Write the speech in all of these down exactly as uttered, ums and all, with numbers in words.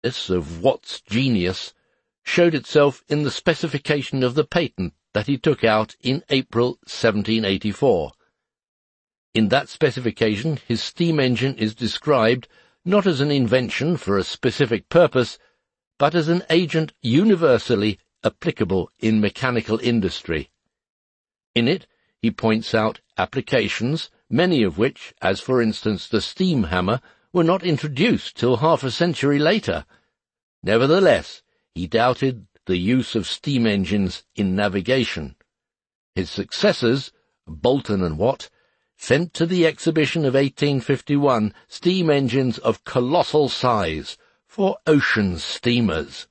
This of Watt's genius showed itself in the specification of the patent that he took out in April seventeen eighty-four. In that specification, his steam engine is described not as an invention for a specific purpose, but as an agent universally applicable in mechanical industry. In it, he points out applications, many of which, as for instance the steam hammer, were not introduced till half a century later. Nevertheless, he doubted the use of steam engines in navigation. His successors, Boulton and Watt, sent to the exhibition of eighteen fifty-one steam engines of colossal size for ocean steamers.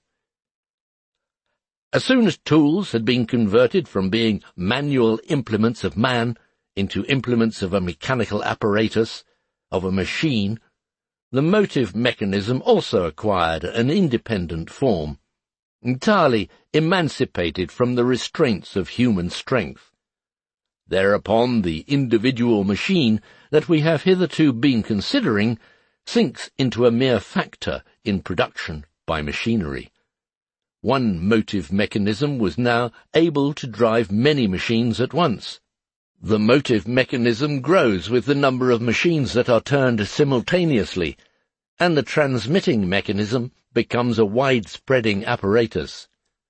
As soon as tools had been converted from being manual implements of man into implements of a mechanical apparatus, of a machine, the motive mechanism also acquired an independent form, entirely emancipated from the restraints of human strength. Thereupon the individual machine that we have hitherto been considering sinks into a mere factor in production by machinery. One motive mechanism was now able to drive many machines at once. The motive mechanism grows with the number of machines that are turned simultaneously, and the transmitting mechanism becomes a wide-spreading apparatus.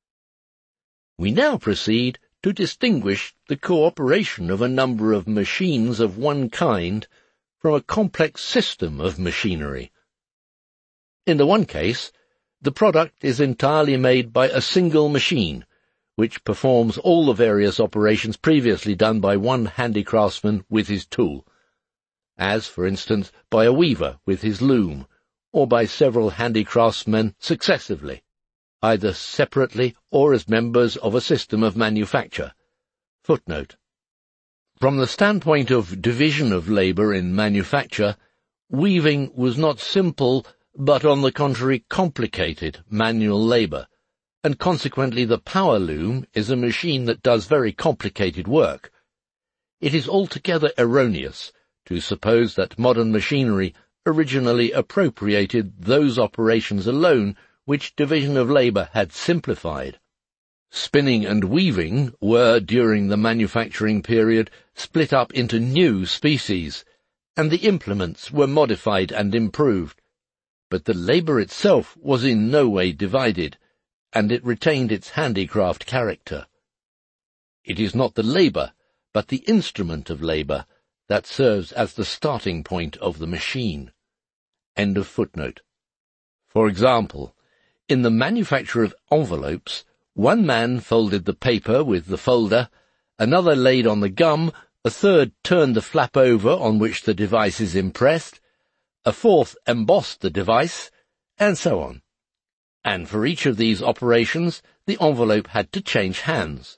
We now proceed to distinguish the cooperation of a number of machines of one kind from a complex system of machinery. In the one case, the product is entirely made by a single machine, which performs all the various operations previously done by one handicraftsman with his tool, as, for instance, by a weaver with his loom, or by several handicraftsmen successively, either separately or as members of a system of manufacture. Footnote. From the standpoint of division of labour in manufacture, weaving was not simple, but on the contrary complicated manual labour, and consequently the power loom is a machine that does very complicated work. It is altogether erroneous to suppose that modern machinery originally appropriated those operations alone which division of labour had simplified. Spinning and weaving were, during the manufacturing period, split up into new species, and the implements were modified and improved. But the labour itself was in no way divided, and it retained its handicraft character. It is not the labour, but the instrument of labour, that serves as the starting point of the machine. End of footnote. For example, in the manufacture of envelopes, one man folded the paper with the folder, another laid on the gum, a third turned the flap over on which the device is impressed, a fourth embossed the device, and so on. And for each of these operations, the envelope had to change hands.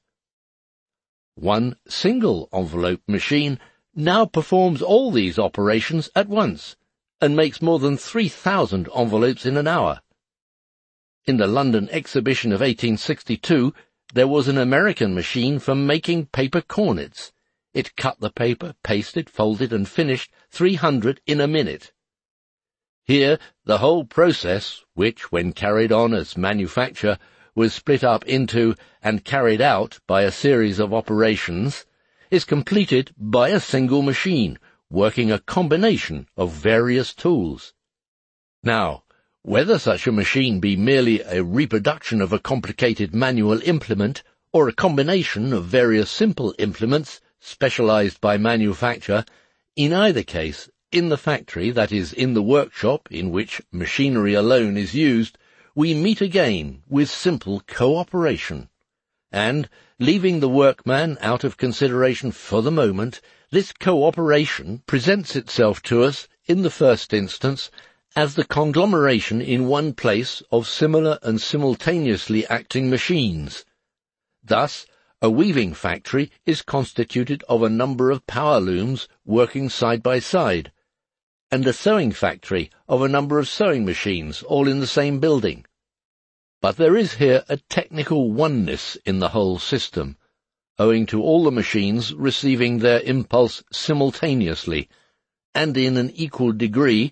One single envelope machine now performs all these operations at once, and makes more than three thousand envelopes in an hour. In the London exhibition of eighteen sixty-two, there was an American machine for making paper cornets. It cut the paper, pasted, folded, and finished three hundred in a minute. Here, the whole process, which, when carried on as manufacture, was split up into and carried out by a series of operations, is completed by a single machine, working a combination of various tools. Now, whether such a machine be merely a reproduction of a complicated manual implement, or a combination of various simple implements, specialized by manufacture, in either case, in the factory, that is, in the workshop in which machinery alone is used, we meet again with simple cooperation. And, leaving the workman out of consideration for the moment, this cooperation presents itself to us, in the first instance, as the conglomeration in one place of similar and simultaneously acting machines. Thus, a weaving factory is constituted of a number of power looms working side by side, and a sewing factory of a number of sewing machines, all in the same building. But there is here a technical oneness in the whole system, owing to all the machines receiving their impulse simultaneously, and in an equal degree,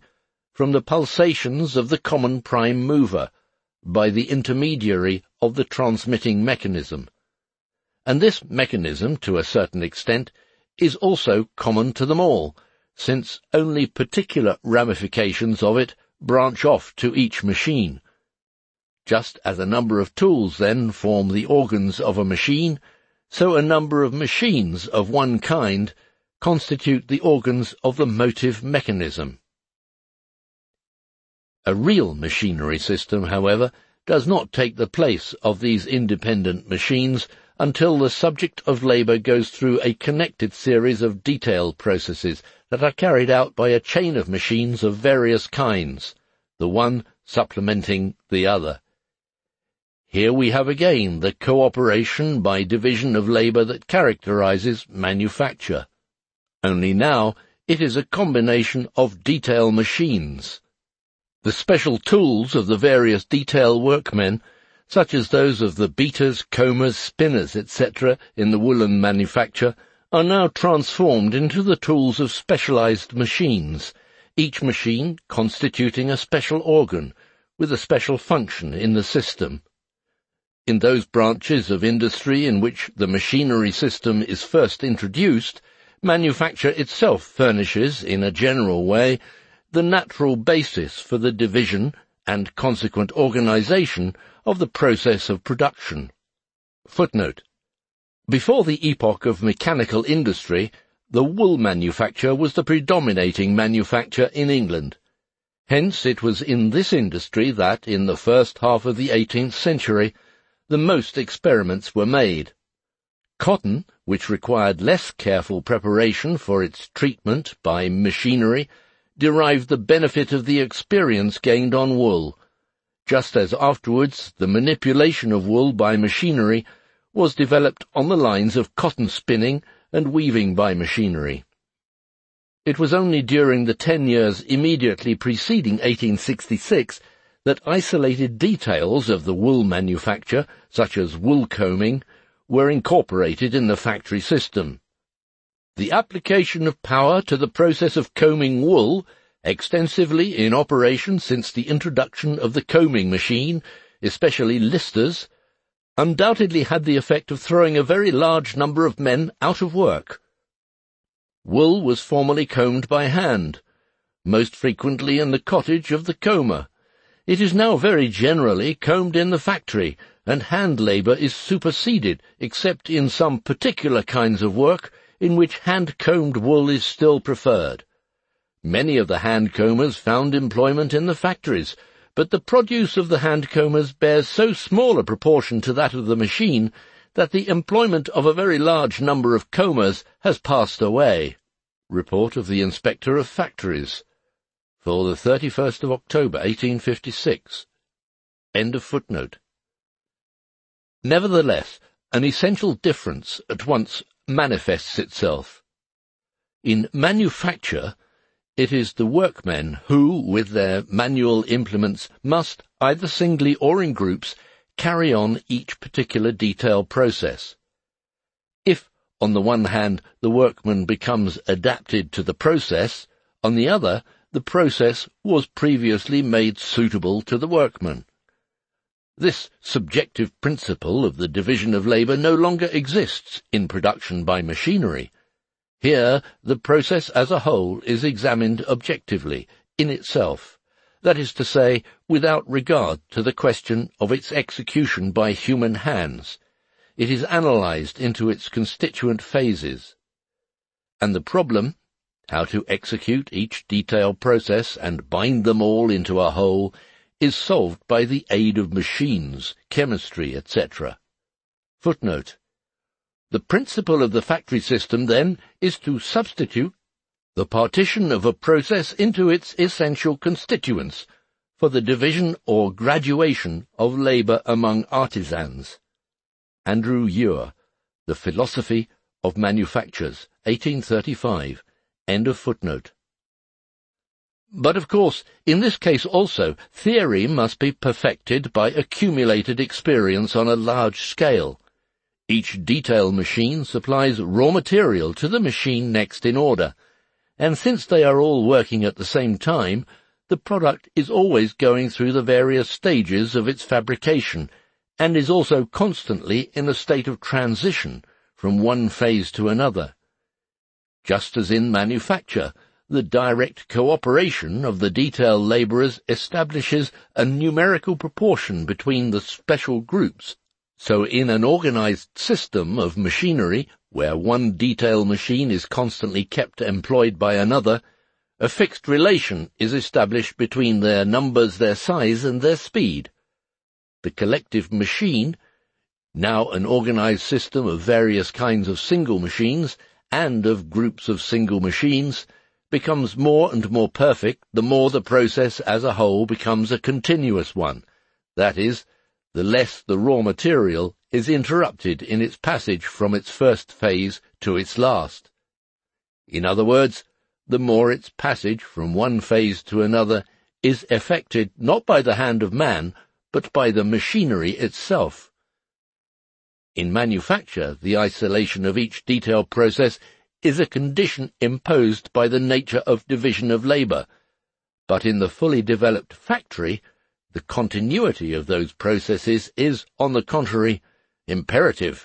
from the pulsations of the common prime mover by the intermediary of the transmitting mechanism. And this mechanism, to a certain extent, is also common to them all, since only particular ramifications of it branch off to each machine. Just as a number of tools, then, form the organs of a machine, so a number of machines of one kind constitute the organs of the motive mechanism. A real machinery system, however, does not take the place of these independent machines until the subject of labour goes through a connected series of detail processes that are carried out by a chain of machines of various kinds, the one supplementing the other. Here we have again the cooperation by division of labour that characterises manufacture. Only now it is a combination of detail machines. The special tools of the various detail workmen, such as those of the beaters, combers, spinners, et cetera in the woolen manufacture, are now transformed into the tools of specialized machines, each machine constituting a special organ, with a special function in the system. In those branches of industry in which the machinery system is first introduced, manufacture itself furnishes, in a general way, the natural basis for the division and consequent organization of the process of production. Footnote. Before the epoch of mechanical industry, the wool manufacture was the predominating manufacture in England. Hence it was in this industry that, in the first half of the eighteenth century, the most experiments were made. Cotton, which required less careful preparation for its treatment by machinery, derived the benefit of the experience gained on wool, just as afterwards the manipulation of wool by machinery was developed on the lines of cotton spinning and weaving by machinery. It was only during the ten years immediately preceding eighteen sixty-six that isolated details of the wool manufacture, such as wool combing, were incorporated in the factory system. The application of power to the process of combing wool, extensively in operation since the introduction of the combing machine, especially listers, undoubtedly had the effect of throwing a very large number of men out of work. Wool was formerly combed by hand, most frequently in the cottage of the comber. It is now very generally combed in the factory, and hand labour is superseded, except in some particular kinds of work in which hand-combed wool is still preferred. Many of the hand-combers found employment in the factories, but the produce of the hand-combers bears so small a proportion to that of the machine that the employment of a very large number of combers has passed away. Report of the Inspector of Factories, for the thirty-first of October, eighteen fifty-six. End of footnote. Nevertheless, an essential difference at once manifests itself. In manufacture, it is the workmen who, with their manual implements, must, either singly or in groups, carry on each particular detail process. If, on the one hand, the workman becomes adapted to the process, on the other, the process was previously made suitable to the workman. This subjective principle of the division of labour no longer exists in production by machinery. Here the process as a whole is examined objectively, in itself, that is to say, without regard to the question of its execution by human hands. It is analysed into its constituent phases. And the problem, how to execute each detail process and bind them all into a whole, is solved by the aid of machines, chemistry, et cetera. Footnote. The principle of the factory system, then, is to substitute the partition of a process into its essential constituents for the division or graduation of labour among artisans. Andrew Ure, The Philosophy of Manufactures, eighteen thirty-five. End of footnote. But, of course, in this case also, theory must be perfected by accumulated experience on a large scale. Each detail machine supplies raw material to the machine next in order, and since they are all working at the same time, the product is always going through the various stages of its fabrication, and is also constantly in a state of transition from one phase to another. Just as in manufacture, the direct cooperation of the detail labourers establishes a numerical proportion between the special groups, so in an organised system of machinery, where one detail machine is constantly kept employed by another, a fixed relation is established between their numbers, their size, and their speed. The collective machine, now an organised system of various kinds of single machines and of groups of single machines, becomes more and more perfect the more the process as a whole becomes a continuous one, that is, the less the raw material is interrupted in its passage from its first phase to its last. In other words, the more its passage from one phase to another is effected not by the hand of man, but by the machinery itself. In manufacture, the isolation of each detail process is a condition imposed by the nature of division of labour, but in the fully developed factory, the continuity of those processes is, on the contrary, imperative.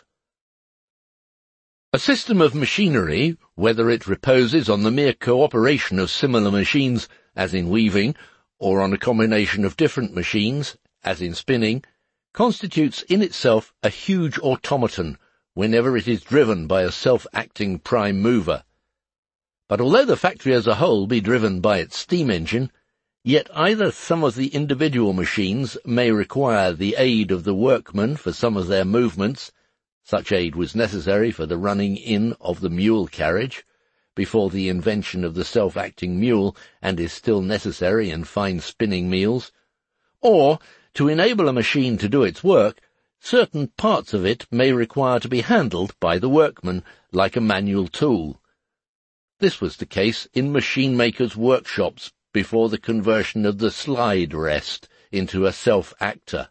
A system of machinery, whether it reposes on the mere cooperation of similar machines, as in weaving, or on a combination of different machines, as in spinning, constitutes in itself a huge automaton whenever it is driven by a self-acting prime mover. But although the factory as a whole be driven by its steam engine, yet either some of the individual machines may require the aid of the workmen for some of their movements. Such aid was necessary for the running in of the mule carriage, before the invention of the self-acting mule, and is still necessary in fine spinning mills, or, to enable a machine to do its work, certain parts of it may require to be handled by the workman like a manual tool. This was the case in machine-makers' workshops before the conversion of the slide rest into a self-actor.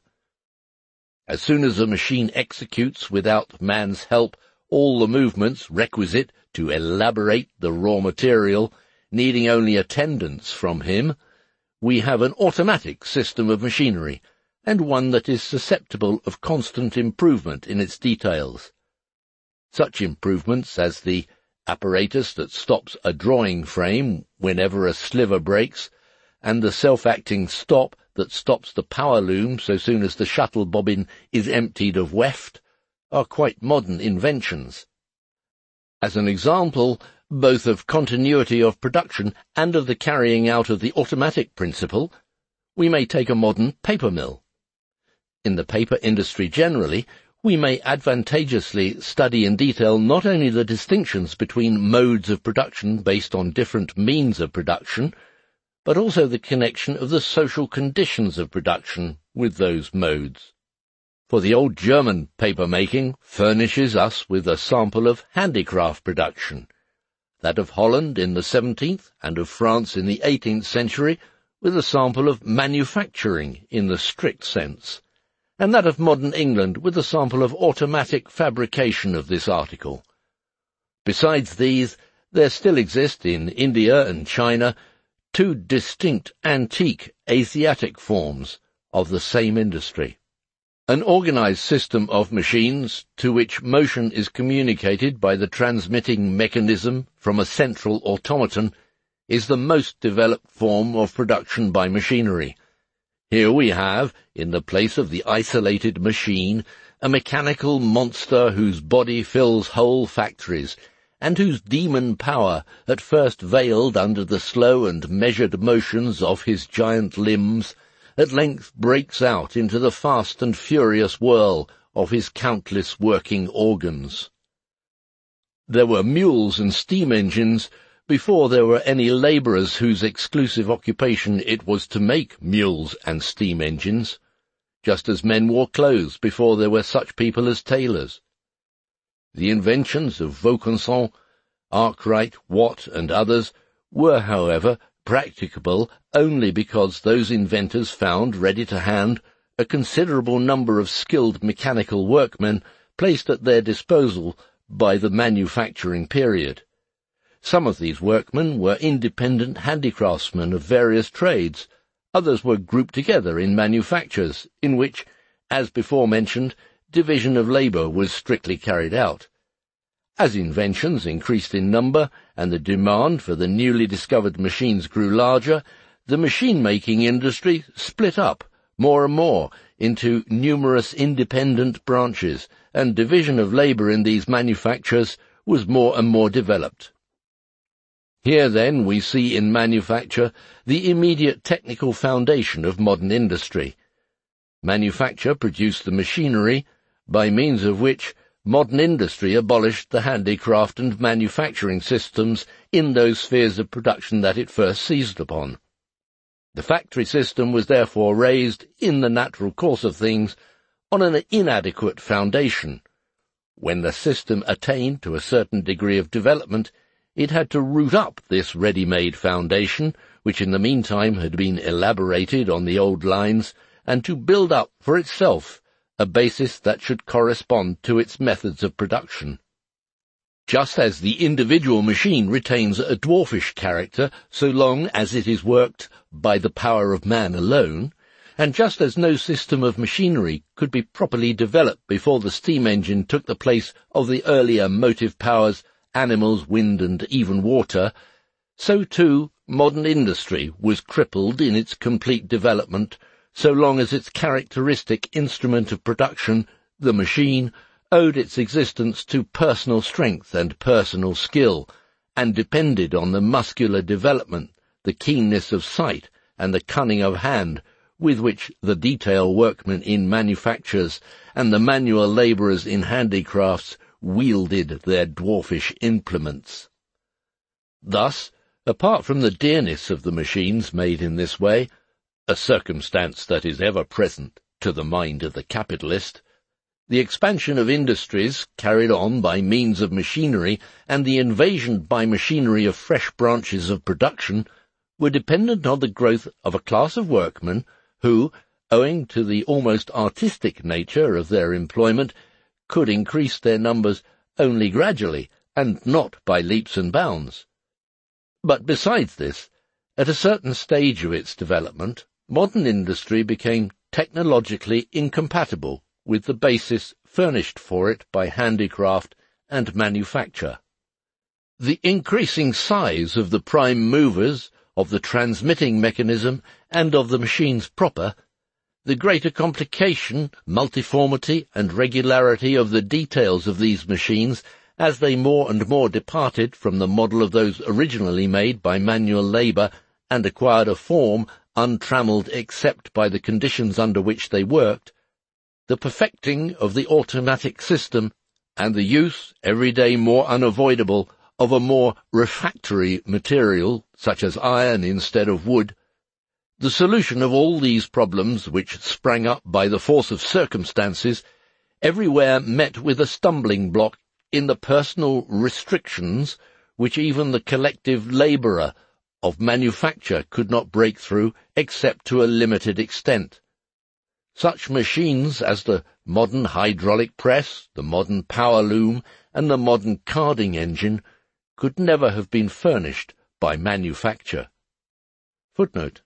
As soon as a machine executes without man's help all the movements requisite to elaborate the raw material, needing only attendance from him, we have an automatic system of machinery, and one that is susceptible of constant improvement in its details. Such improvements as the apparatus that stops a drawing frame whenever a sliver breaks, and the self-acting stop that stops the power loom so soon as the shuttle bobbin is emptied of weft, are quite modern inventions. As an example, both of continuity of production and of the carrying out of the automatic principle, we may take a modern paper mill. In the paper industry generally, we may advantageously study in detail not only the distinctions between modes of production based on different means of production, but also the connection of the social conditions of production with those modes. For the old German paper-making furnishes us with a sample of handicraft production, that of Holland in the seventeenth and of France in the eighteenth century with a sample of manufacturing in the strict sense, and that of modern England with a sample of automatic fabrication of this article. Besides these, there still exist in India and China two distinct antique Asiatic forms of the same industry. An organized system of machines to which motion is communicated by the transmitting mechanism from a central automaton is the most developed form of production by machinery. Here we have, in the place of the isolated machine, a mechanical monster whose body fills whole factories, and whose demon power, at first veiled under the slow and measured motions of his giant limbs, at length breaks out into the fast and furious whirl of his countless working organs. There were mules and steam engines before there were any labourers whose exclusive occupation it was to make mules and steam engines, just as men wore clothes before there were such people as tailors. The inventions of Vaucanson, Arkwright, Watt, and others were, however, practicable only because those inventors found ready to hand a considerable number of skilled mechanical workmen placed at their disposal by the manufacturing period. Some of these workmen were independent handicraftsmen of various trades. Others were grouped together in manufactures, in which, as before mentioned, division of labour was strictly carried out. As inventions increased in number and the demand for the newly discovered machines grew larger, the machine-making industry split up more and more into numerous independent branches, and division of labour in these manufactures was more and more developed. Here, then, we see in manufacture the immediate technical foundation of modern industry. Manufacture produced the machinery by means of which modern industry abolished the handicraft and manufacturing systems in those spheres of production that it first seized upon. The factory system was therefore raised, in the natural course of things, on an inadequate foundation. When the system attained to a certain degree of development, it had to root up this ready-made foundation, which in the meantime had been elaborated on the old lines, and to build up for itself a basis that should correspond to its methods of production. Just as the individual machine retains a dwarfish character so long as it is worked by the power of man alone, and just as no system of machinery could be properly developed before the steam engine took the place of the earlier motive powers, animals, wind, and even water, so too modern industry was crippled in its complete development so long as its characteristic instrument of production, the machine, owed its existence to personal strength and personal skill, and depended on the muscular development, the keenness of sight, and the cunning of hand with which the detail workmen in manufactures and the manual labourers in handicrafts wielded their dwarfish implements. Thus, apart from the dearness of the machines made in this way, a circumstance that is ever present to the mind of the capitalist, the expansion of industries carried on by means of machinery and the invasion by machinery of fresh branches of production were dependent on the growth of a class of workmen who, owing to the almost artistic nature of their employment, could increase their numbers only gradually and not by leaps and bounds. But besides this, at a certain stage of its development, modern industry became technologically incompatible with the basis furnished for it by handicraft and manufacture. The increasing size of the prime movers, of the transmitting mechanism, and of the machines proper, the greater complication, multiformity, and regularity of the details of these machines as they more and more departed from the model of those originally made by manual labour and acquired a form untrammelled except by the conditions under which they worked, the perfecting of the automatic system, and the use, every day more unavoidable, of a more refractory material, such as iron instead of wood, the solution of all these problems which sprang up by the force of circumstances everywhere met with a stumbling block in the personal restrictions which even the collective labourer of manufacture could not break through except to a limited extent. Such machines as the modern hydraulic press, the modern power loom, and the modern carding engine could never have been furnished by manufacture. Footnote.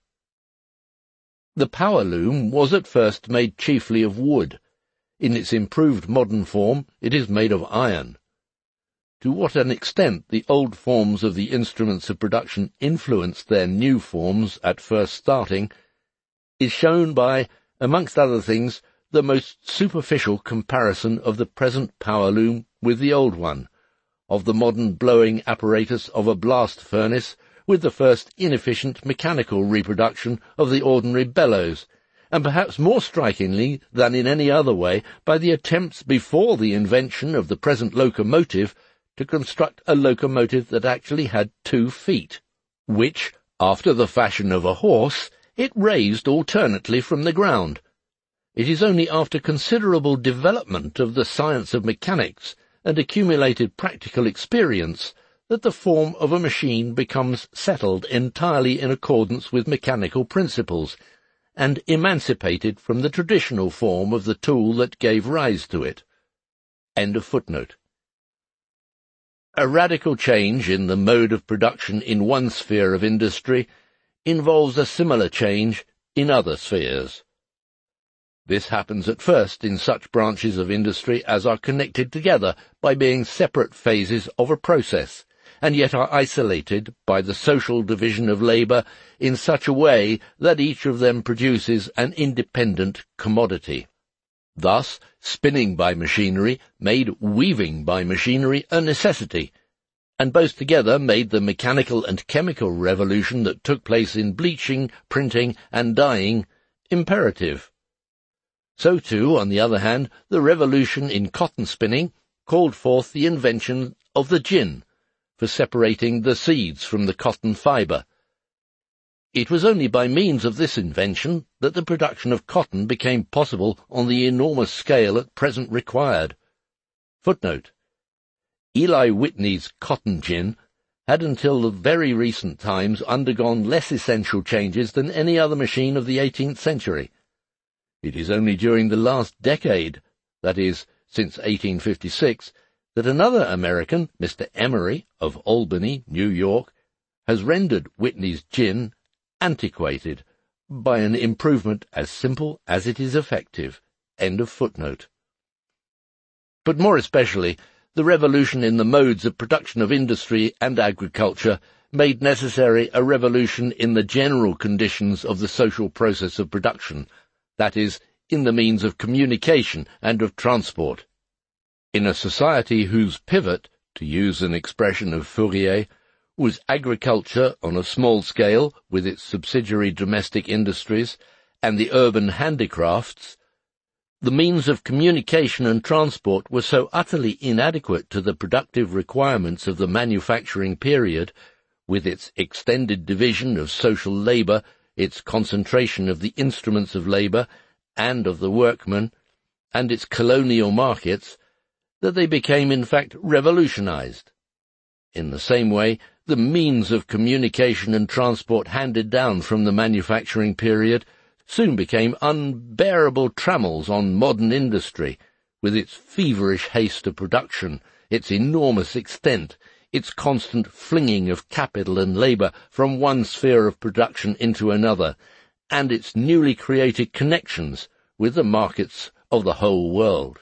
The power loom was at first made chiefly of wood. In its improved modern form it is made of iron. To what an extent the old forms of the instruments of production influenced their new forms at first starting is shown by, amongst other things, the most superficial comparison of the present power loom with the old one, of the modern blowing apparatus of a blast furnace with the first inefficient mechanical reproduction of the ordinary bellows, and perhaps more strikingly than in any other way by the attempts before the invention of the present locomotive to construct a locomotive that actually had two feet, which, after the fashion of a horse, it raised alternately from the ground. It is only after considerable development of the science of mechanics and accumulated practical experience that the form of a machine becomes settled entirely in accordance with mechanical principles, and emancipated from the traditional form of the tool that gave rise to it. End of footnote. A radical change in the mode of production in one sphere of industry involves a similar change in other spheres. This happens at first in such branches of industry as are connected together by being separate phases of a process, and yet are isolated by the social division of labour in such a way that each of them produces an independent commodity. Thus, spinning by machinery made weaving by machinery a necessity, and both together made the mechanical and chemical revolution that took place in bleaching, printing, and dyeing imperative. So too, on the other hand, the revolution in cotton spinning called forth the invention of the gin, for separating the seeds from the cotton fibre. It was only by means of this invention that the production of cotton became possible on the enormous scale at present required. Footnote: Eli Whitney's cotton gin had until the very recent times undergone less essential changes than any other machine of the eighteenth century. It is only during the last decade, that is, since eighteen fifty-six, that another American, Mister Emery, of Albany, New York, has rendered Whitney's gin antiquated by an improvement as simple as it is effective. End of footnote. But more especially, the revolution in the modes of production of industry and agriculture made necessary a revolution in the general conditions of the social process of production, that is, in the means of communication and of transport. In a society whose pivot, to use an expression of Fourier, was agriculture on a small scale with its subsidiary domestic industries and the urban handicrafts, the means of communication and transport were so utterly inadequate to the productive requirements of the manufacturing period, with its extended division of social labour, its concentration of the instruments of labour and of the workmen, and its colonial markets, that they became in fact revolutionized. In the same way, the means of communication and transport handed down from the manufacturing period soon became unbearable trammels on modern industry, with its feverish haste of production, its enormous extent, its constant flinging of capital and labour from one sphere of production into another, and its newly created connections with the markets of the whole world.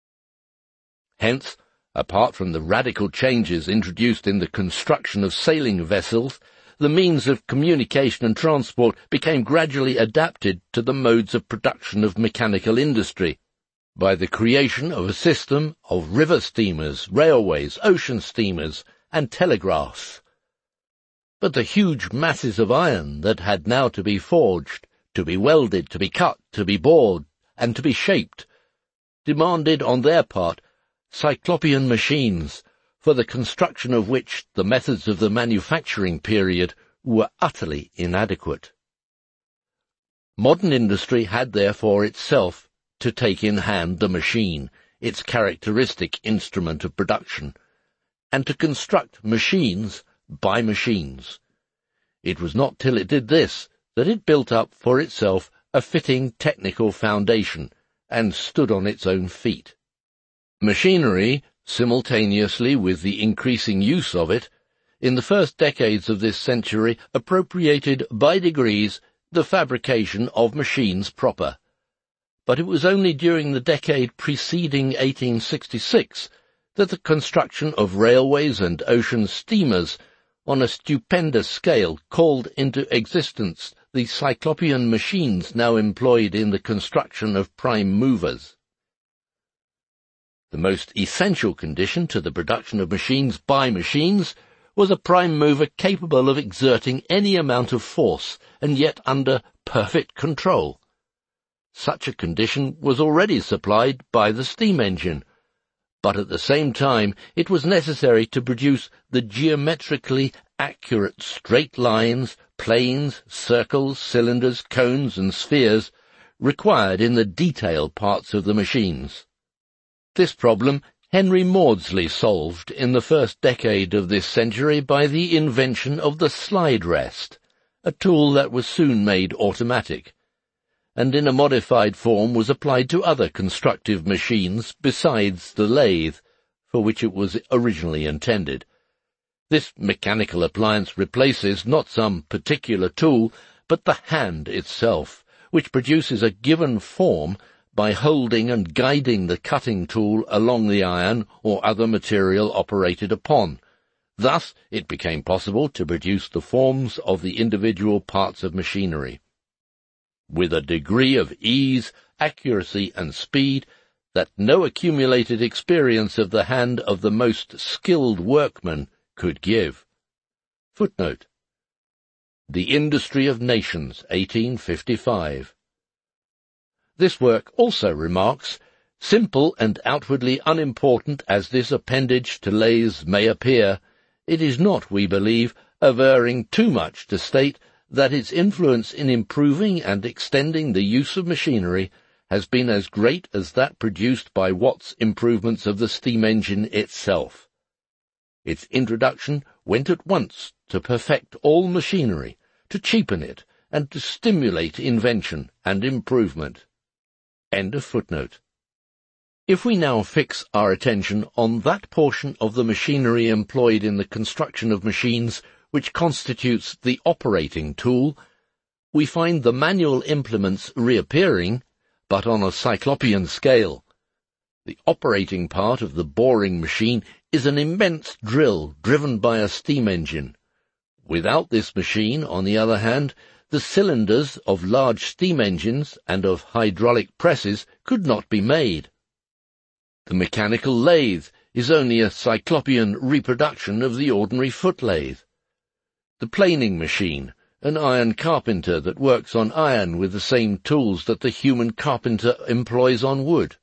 Hence, apart from the radical changes introduced in the construction of sailing vessels, the means of communication and transport became gradually adapted to the modes of production of mechanical industry, by the creation of a system of river steamers, railways, ocean steamers, and telegraphs. But the huge masses of iron that had now to be forged, to be welded, to be cut, to be bored, and to be shaped, demanded on their part cyclopean machines, for the construction of which the methods of the manufacturing period were utterly inadequate. Modern industry had therefore itself to take in hand the machine, its characteristic instrument of production, and to construct machines by machines. It was not till it did this that it built up for itself a fitting technical foundation, and stood on its own feet. Machinery, simultaneously with the increasing use of it, in the first decades of this century appropriated by degrees the fabrication of machines proper. But it was only during the decade preceding eighteen sixty-six that the construction of railways and ocean steamers on a stupendous scale called into existence the cyclopean machines now employed in the construction of prime movers. The most essential condition to the production of machines by machines was a prime mover capable of exerting any amount of force, and yet under perfect control. Such a condition was already supplied by the steam engine, but at the same time it was necessary to produce the geometrically accurate straight lines, planes, circles, cylinders, cones, and spheres required in the detail parts of the machines. This problem Henry Maudslay solved in the first decade of this century by the invention of the slide rest, a tool that was soon made automatic, and in a modified form was applied to other constructive machines besides the lathe, for which it was originally intended. This mechanical appliance replaces not some particular tool, but the hand itself, which produces a given form by holding and guiding the cutting tool along the iron or other material operated upon. Thus it became possible to produce the forms of the individual parts of machinery with a degree of ease, accuracy, and speed that no accumulated experience of the hand of the most skilled workman could give. Footnote: The Industry of Nations, eighteen fifty-five. This work also remarks, simple and outwardly unimportant as this appendage to lathes may appear, it is not, we believe, averring too much to state that its influence in improving and extending the use of machinery has been as great as that produced by Watt's improvements of the steam engine itself. Its introduction went at once to perfect all machinery, to cheapen it, and to stimulate invention and improvement. End of footnote. If we now fix our attention on that portion of the machinery employed in the construction of machines which constitutes the operating tool, we find the manual implements reappearing, but on a cyclopean scale. The operating part of the boring machine is an immense drill driven by a steam engine. Without this machine, on the other hand, the cylinders of large steam engines and of hydraulic presses could not be made. The mechanical lathe is only a cyclopean reproduction of the ordinary foot lathe. The planing machine, an iron carpenter that works on iron with the same tools that the human carpenter employs on wood.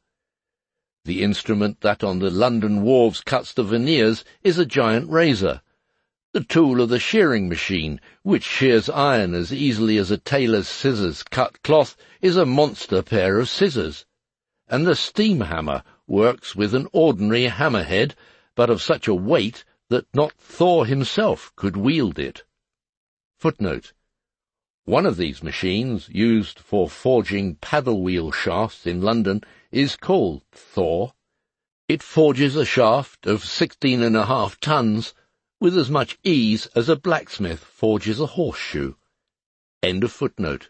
The instrument that on the London wharves cuts the veneers is a giant razor. The tool of the shearing machine, which shears iron as easily as a tailor's scissors cut cloth, is a monster pair of scissors. And the steam hammer works with an ordinary hammerhead, but of such a weight that not Thor himself could wield it. Footnote: One of these machines, used for forging paddle-wheel shafts in London, is called Thor. It forges a shaft of sixteen and a half tons with as much ease as a blacksmith forges a horseshoe. End of footnote.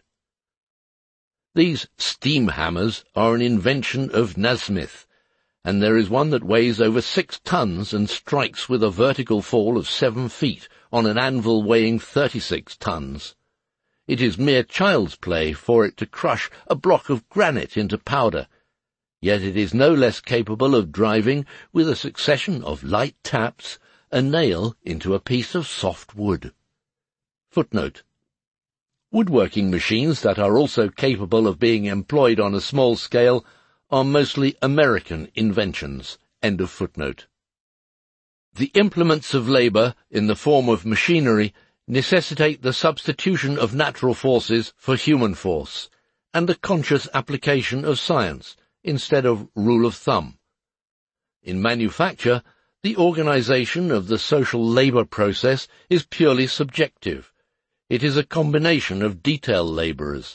These steam hammers are an invention of Nasmyth, and there is one that weighs over six tons and strikes with a vertical fall of seven feet on an anvil weighing thirty-six tons. It is mere child's play for it to crush a block of granite into powder, yet it is no less capable of driving, with a succession of light taps, a nail into a piece of soft wood. Footnote: Woodworking machines that are also capable of being employed on a small scale are mostly American inventions. End of footnote. The implements of labour, in the form of machinery, necessitate the substitution of natural forces for human force, and the conscious application of science instead of rule of thumb. In manufacture, the organisation of the social labour process is purely subjective. It is a combination of detail labourers.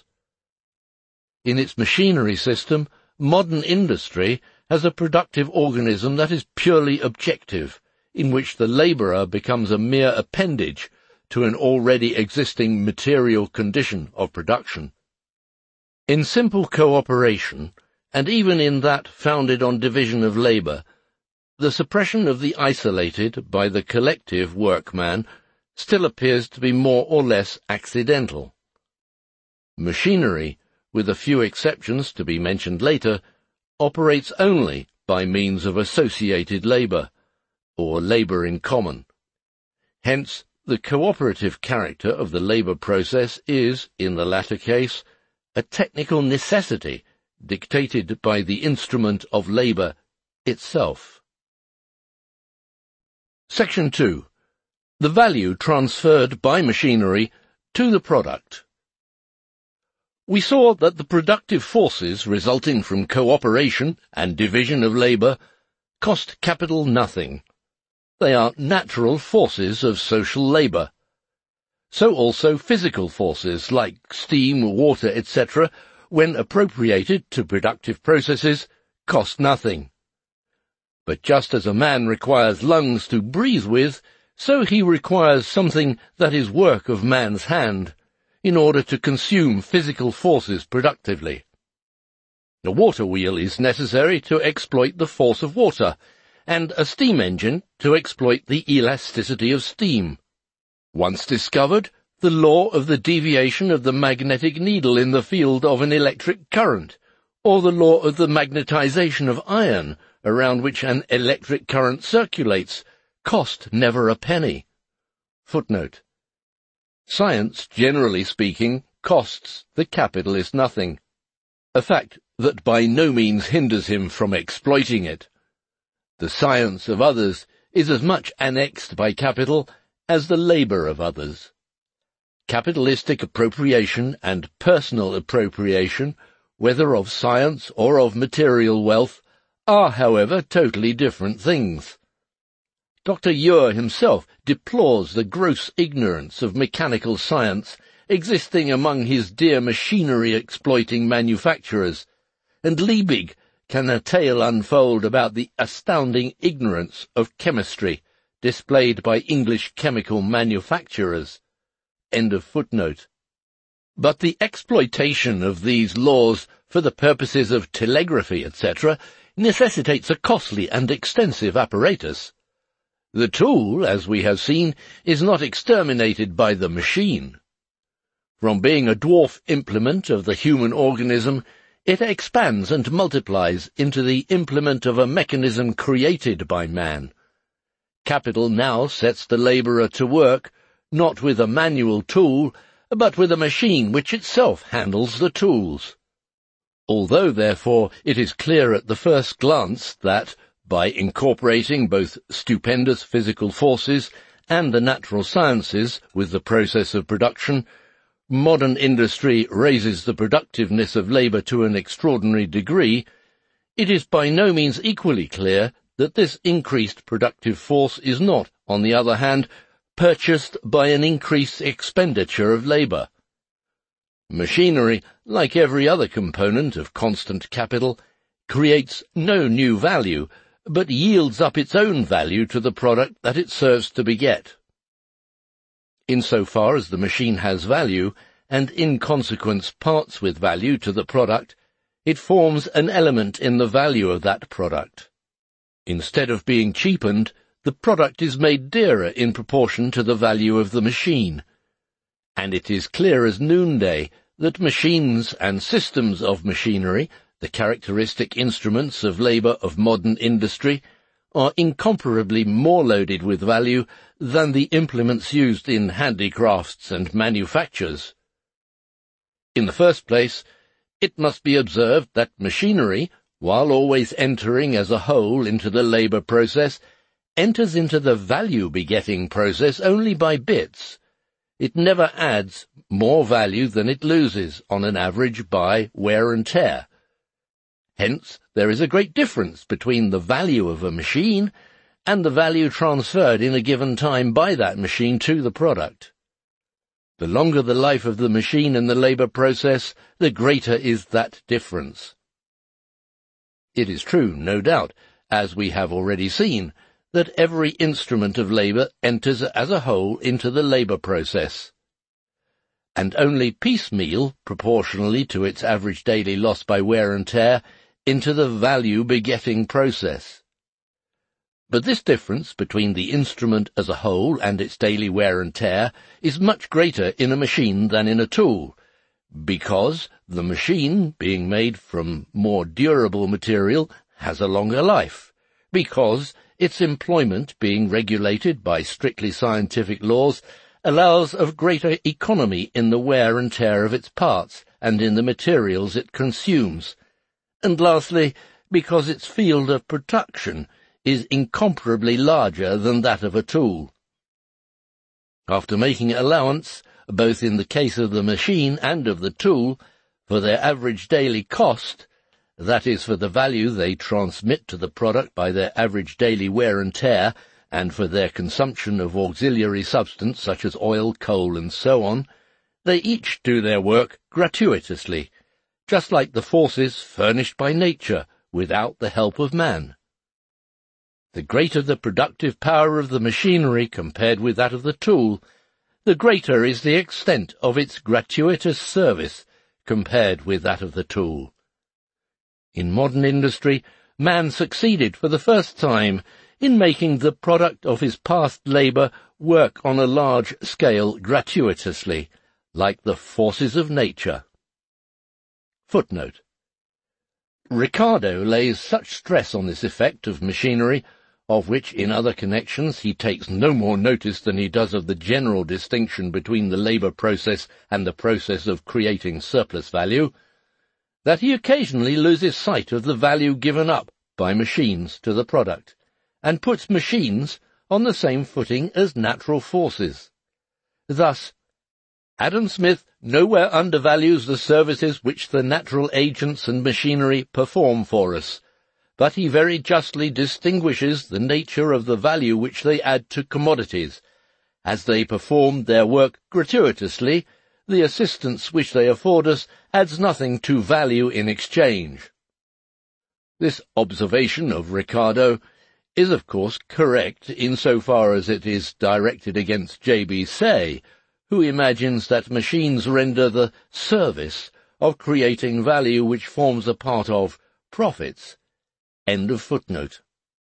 In its machinery system, modern industry has a productive organism that is purely objective, in which the labourer becomes a mere appendage to an already existing material condition of production. In simple cooperation, and even in that founded on division of labour, the suppression of the isolated by the collective workman still appears to be more or less accidental. Machinery, with a few exceptions to be mentioned later, operates only by means of associated labour, or labour in common. Hence, the cooperative character of the labour process is, in the latter case, a technical necessity dictated by the instrument of labour itself. Section two. The value transferred by machinery to the product. We saw that the productive forces resulting from cooperation and division of labour cost capital nothing. They are natural forces of social labour. So also physical forces like steam, water, et cetera, when appropriated to productive processes, cost nothing. But just as a man requires lungs to breathe with, so he requires something that is work of man's hand, in order to consume physical forces productively. A water wheel is necessary to exploit the force of water, and a steam engine to exploit the elasticity of steam. Once discovered, the law of the deviation of the magnetic needle in the field of an electric current, or the law of the magnetization of iron, around which an electric current circulates, cost never a penny. Footnote. Science, generally speaking, costs the capitalist nothing, a fact that by no means hinders him from exploiting it. The science of others is as much annexed by capital as the labour of others. Capitalistic appropriation and personal appropriation, whether of science or of material wealth, are, however, totally different things. Doctor Ure himself deplores the gross ignorance of mechanical science existing among his dear machinery-exploiting manufacturers, and Liebig can a tale unfold about the astounding ignorance of chemistry displayed by English chemical manufacturers. End of footnote. But the exploitation of these laws for the purposes of telegraphy, et cetera, necessitates a costly and extensive apparatus. The tool, as we have seen, is not exterminated by the machine. From being a dwarf implement of the human organism, it expands and multiplies into the implement of a mechanism created by man. Capital now sets the labourer to work, not with a manual tool, but with a machine which itself handles the tools. Although, therefore, it is clear at the first glance that, by incorporating both stupendous physical forces and the natural sciences with the process of production, modern industry raises the productiveness of labour to an extraordinary degree, it is by no means equally clear that this increased productive force is not, on the other hand, purchased by an increased expenditure of labour. Machinery, like every other component of constant capital, creates no new value, but yields up its own value to the product that it serves to beget. Insofar as the machine has value, and in consequence parts with value to the product, it forms an element in the value of that product. Instead of being cheapened, the product is made dearer in proportion to the value of the machine. And it is clear as noonday that machines and systems of machinery, the characteristic instruments of labour of modern industry, are incomparably more loaded with value than the implements used in handicrafts and manufactures. In the first place, it must be observed that machinery, while always entering as a whole into the labour process, enters into the value-begetting process only by bits. It never adds more value than it loses, on an average, by wear and tear. Hence, there is a great difference between the value of a machine and the value transferred in a given time by that machine to the product. The longer the life of the machine in the labour process, the greater is that difference. It is true, no doubt, as we have already seen, that every instrument of labour enters as a whole into the labour process, and only piecemeal, proportionally to its average daily loss by wear and tear, into the value-begetting process. But this difference between the instrument as a whole and its daily wear and tear is much greater in a machine than in a tool, because the machine, being made from more durable material, has a longer life, because its employment, being regulated by strictly scientific laws, allows of greater economy in the wear and tear of its parts and in the materials it consumes, and lastly, because its field of production is incomparably larger than that of a tool. After making allowance, both in the case of the machine and of the tool, for their average daily cost, that is, for the value they transmit to the product by their average daily wear and tear, and for their consumption of auxiliary substance such as oil, coal, and so on, they each do their work gratuitously, just like the forces furnished by nature without the help of man. The greater the productive power of the machinery compared with that of the tool, the greater is the extent of its gratuitous service compared with that of the tool. In modern industry, man succeeded for the first time in making the product of his past labour work on a large scale gratuitously, like the forces of nature. Footnote. Ricardo lays such stress on this effect of machinery, of which in other connections he takes no more notice than he does of the general distinction between the labour process and the process of creating surplus value, that he occasionally loses sight of the value given up by machines to the product, and puts machines on the same footing as natural forces. Thus, Adam Smith nowhere undervalues the services which the natural agents and machinery perform for us, but he very justly distinguishes the nature of the value which they add to commodities. As they perform their work gratuitously, the assistance which they afford us adds nothing to value in exchange. This observation of Ricardo is of course correct insofar as it is directed against J B Say, who imagines that machines render the service of creating value which forms a part of profits. End of footnote.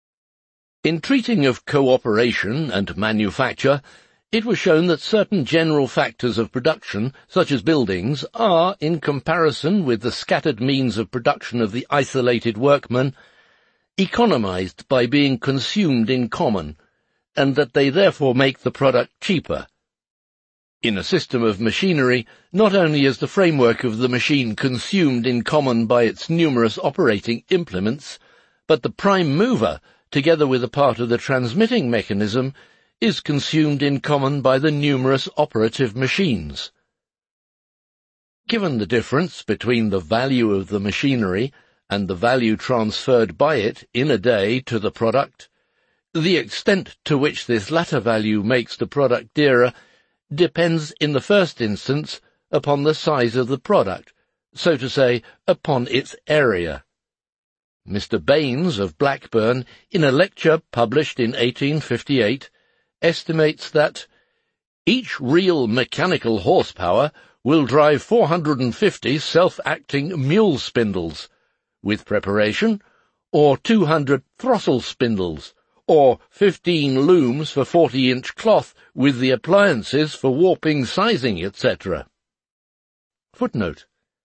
In treating of cooperation and manufacture, it was shown that certain general factors of production, such as buildings, are, in comparison with the scattered means of production of the isolated workman, economized by being consumed in common, and that they therefore make the product cheaper. In a system of machinery, not only is the framework of the machine consumed in common by its numerous operating implements, but the prime mover, together with a part of the transmitting mechanism, is consumed in common by the numerous operative machines. Given the difference between the value of the machinery and the value transferred by it in a day to the product, the extent to which this latter value makes the product dearer depends in the first instance upon the size of the product, so to say, upon its area. Mister Baines of Blackburn, in a lecture published in eighteen fifty-eight, estimates that each real mechanical horsepower will drive four hundred fifty self-acting mule spindles, with preparation, or two hundred throstle spindles, or fifteen looms for forty-inch cloth with the appliances for warping, sizing, et cetera. Footnote.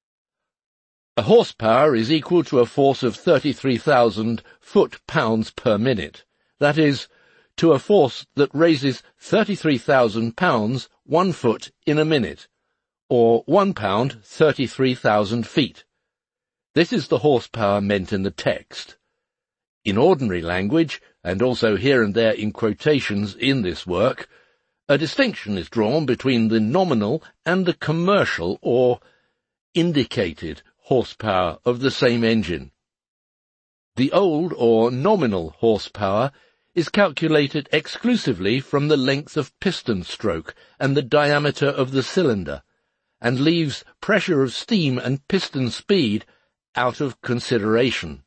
A horsepower is equal to a force of thirty-three thousand foot-pounds per minute, that is, to a force that raises thirty-three thousand pounds one foot in a minute, or one pound thirty-three thousand feet. This is the horsepower meant in the text. In ordinary language, and also here and there in quotations in this work, a distinction is drawn between the nominal and the commercial or indicated horsepower of the same engine. The old or nominal horsepower is calculated exclusively from the length of piston stroke and the diameter of the cylinder, and leaves pressure of steam and piston speed out of consideration.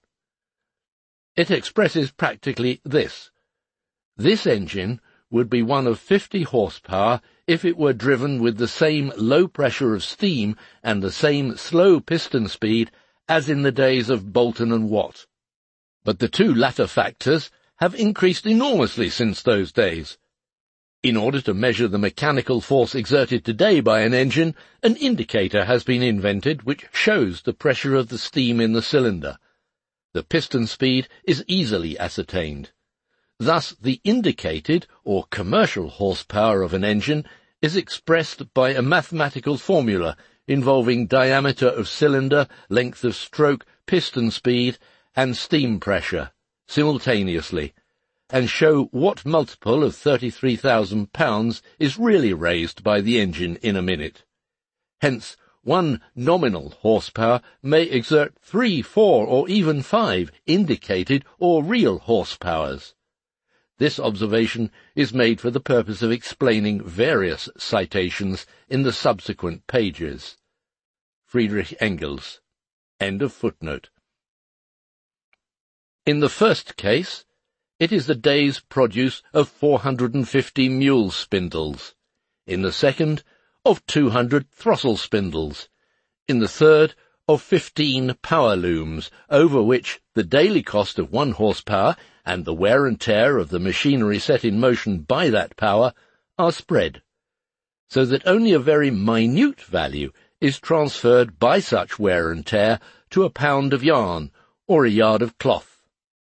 It expresses practically this. This engine would be one of fifty horsepower if it were driven with the same low pressure of steam and the same slow piston speed as in the days of Boulton and Watt. But the two latter factors have increased enormously since those days. In order to measure the mechanical force exerted today by an engine, an indicator has been invented which shows the pressure of the steam in the cylinder. The piston speed is easily ascertained. Thus, the indicated or commercial horsepower of an engine is expressed by a mathematical formula involving diameter of cylinder, length of stroke, piston speed, and steam pressure simultaneously, and show what multiple of thirty-three thousand pounds is really raised by the engine in a minute. Hence, one nominal horsepower may exert three, four, or even five indicated or real horsepowers. This observation is made for the purpose of explaining various citations in the subsequent pages. Friedrich Engels. End of footnote. In the first case, it is the day's produce of four hundred fifty mule spindles, in the second, of two hundred throstle spindles, in the third, of fifteen power looms, over which the daily cost of one horsepower and the wear and tear of the machinery set in motion by that power are spread, so that only a very minute value is transferred by such wear and tear to a pound of yarn or a yard of cloth.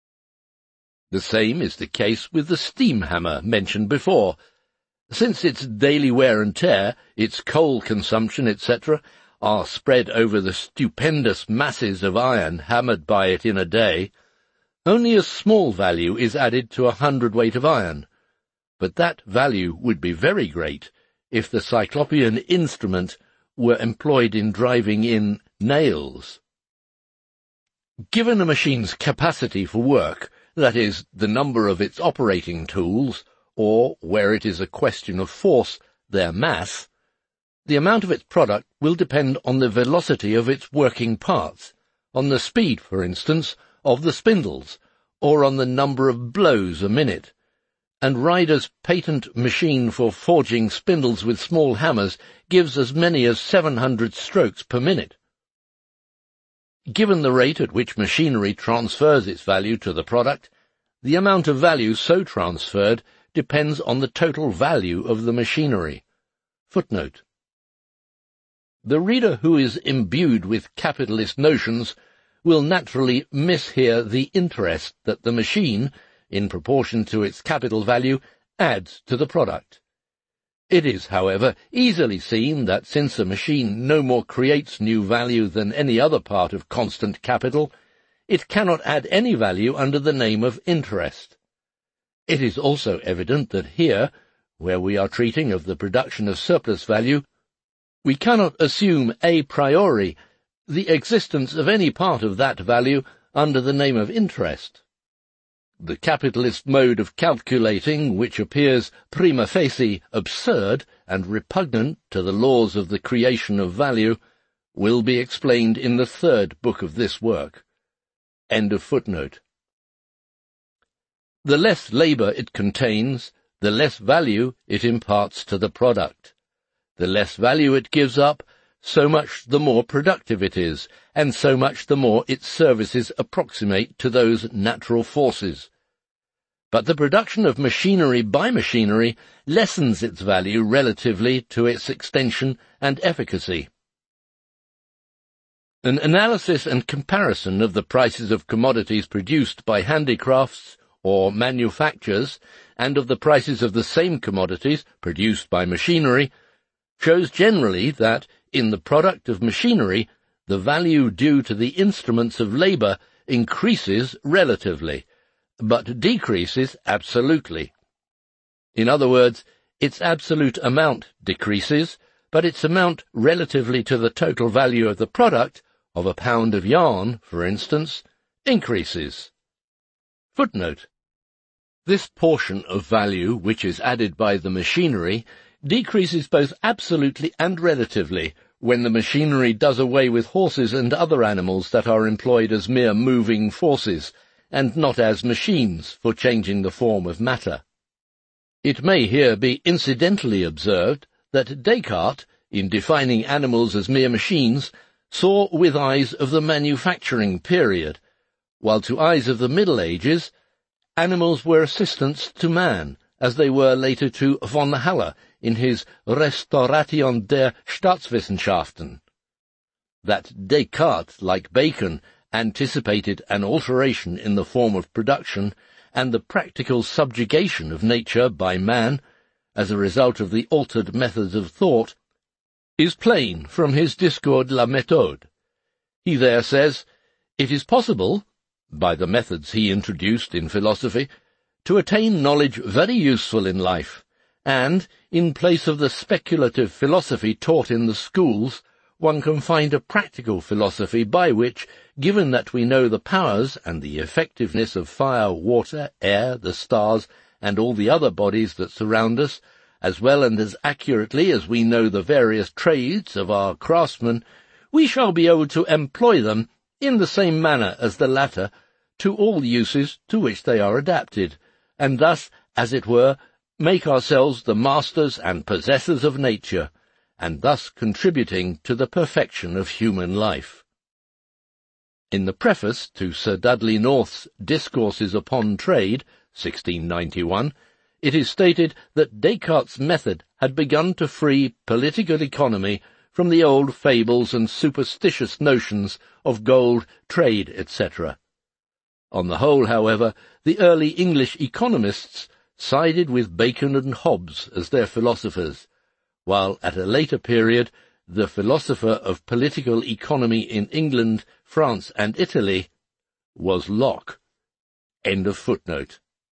The same is the case with the steam hammer mentioned before. Since its daily wear and tear, its coal consumption, et cetera, are spread over the stupendous masses of iron hammered by it in a day, only a small value is added to a hundredweight of iron, but that value would be very great if the Cyclopean instrument were employed in driving in nails. Given a machine's capacity for work, that is, the number of its operating tools, or, where it is a question of force, their mass, the amount of its product will depend on the velocity of its working parts, on the speed, for instance, of the spindles, or on the number of blows a minute, and Ryder's patent machine for forging spindles with small hammers gives as many as seven hundred strokes per minute. Given the rate at which machinery transfers its value to the product, the amount of value so transferred depends on the total value of the machinery. Footnote. The reader who is imbued with capitalist notions will naturally miss here the interest that the machine, in proportion to its capital value, adds to the product. It is, however, easily seen that since a machine no more creates new value than any other part of constant capital, it cannot add any value under the name of interest. It is also evident that here, where we are treating of the production of surplus value, we cannot assume a priori the existence of any part of that value under the name of interest. The capitalist mode of calculating, which appears prima facie absurd and repugnant to the laws of the creation of value, will be explained in the third book of this work. End of footnote. The less labour it contains, the less value it imparts to the product. The less value it gives up, so much the more productive it is, and so much the more its services approximate to those natural forces. But the production of machinery by machinery lessens its value relatively to its extension and efficacy. An analysis and comparison of the prices of commodities produced by handicrafts or manufactures and of the prices of the same commodities produced by machinery shows generally that, in the product of machinery, the value due to the instruments of labour increases relatively, but decreases absolutely. In other words, its absolute amount decreases, but its amount relatively to the total value of the product, of a pound of yarn, for instance, increases. Footnote. This portion of value which is added by the machinery decreases both absolutely and relatively when the machinery does away with horses and other animals that are employed as mere moving forces, and not as machines for changing the form of matter. It may here be incidentally observed that Descartes, in defining animals as mere machines, saw with eyes of the manufacturing period, while to eyes of the Middle Ages, animals were assistants to man, as they were later to von Haller in his Restauration der Staatswissenschaften. That Descartes, like Bacon, anticipated an alteration in the form of production and the practical subjugation of nature by man, as a result of the altered methods of thought, is plain from his Discours de la Méthode. He there says, "It is possible, by the methods he introduced in philosophy, to attain knowledge very useful in life, and, in place of the speculative philosophy taught in the schools, one can find a practical philosophy by which, given that we know the powers and the effectiveness of fire, water, air, the stars, and all the other bodies that surround us, as well and as accurately as we know the various trades of our craftsmen, we shall be able to employ them in the same manner as the latter to all uses to which they are adapted, and thus, as it were, make ourselves the masters and possessors of nature, and thus contributing to the perfection of human life. In the preface to Sir Dudley North's Discourses upon Trade, sixteen ninety-one, it is stated that Descartes' method had begun to free political economy from the old fables and superstitious notions of gold, trade, et cetera. On the whole, however, the early English economists sided with Bacon and Hobbes as their philosophers, while at a later period the philosopher of political economy in England, France, and Italy was Locke. End of footnote.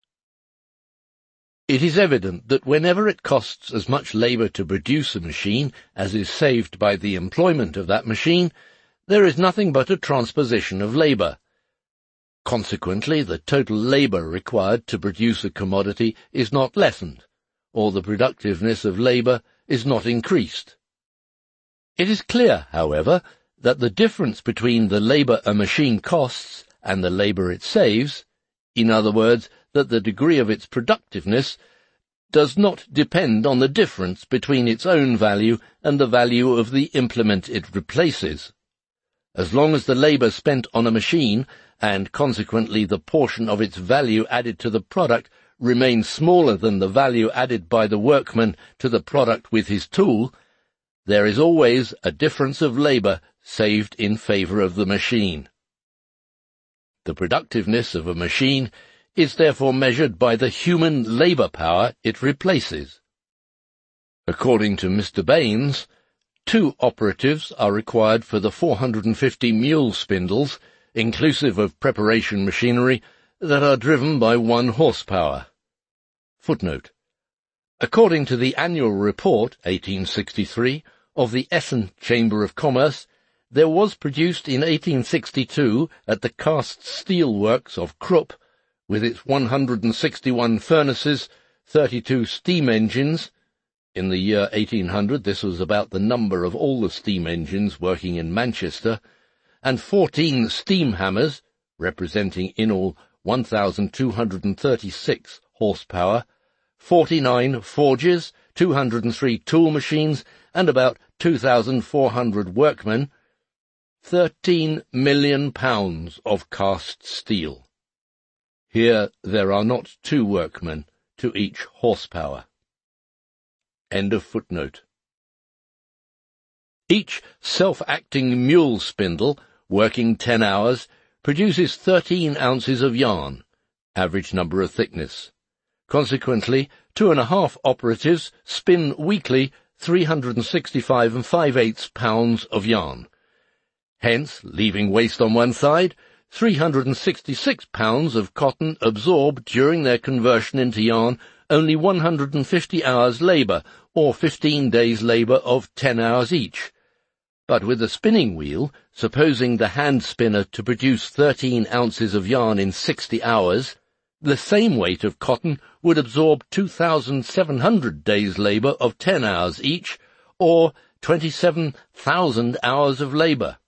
It is evident that whenever it costs as much labour to produce a machine as is saved by the employment of that machine, there is nothing but a transposition of labour. Consequently, the total labour required to produce a commodity is not lessened, or the productiveness of labour is not increased. It is clear, however, that the difference between the labour a machine costs and the labour it saves, in other words, that the degree of its productiveness does not depend on the difference between its own value and the value of the implement it replaces. As long as the labour spent on a machine, and consequently the portion of its value added to the product, remains smaller than the value added by the workman to the product with his tool, there is always a difference of labour saved in favour of the machine. The productiveness of a machine is therefore measured by the human labour power it replaces. According to Mister Baines, two operatives are required for the four hundred fifty mule spindles, inclusive of preparation machinery, that are driven by one horsepower. Footnote. According to the Annual Report, eighteen sixty-three, of the Essen Chamber of Commerce, there was produced in eighteen sixty-two at the cast steel works of Krupp, with its one hundred sixty-one furnaces, thirty-two steam engines. In the year eighteen hundred this was about the number of all the steam engines working in Manchester, and fourteen steam hammers, representing in all one thousand two hundred thirty-six horsepower, forty-nine forges, two hundred three tool machines, and about two thousand four hundred workmen, thirteen million pounds of cast steel. Here there are not two workmen to each horsepower. End of footnote. Each self-acting mule spindle, working ten hours, produces thirteen ounces of yarn, average number of thickness. Consequently, two and a half operatives spin weekly three hundred sixty-five and five-eighths pounds of yarn. Hence, leaving waste on one side, three hundred sixty-six pounds of cotton absorb during their conversion into yarn only one hundred fifty hours' labour, or fifteen days' labour of ten hours each. But with a spinning wheel, supposing the hand spinner to produce thirteen ounces of yarn in sixty hours, the same weight of cotton would absorb two thousand seven hundred days' labour of ten hours each, or twenty-seven thousand hours of labour.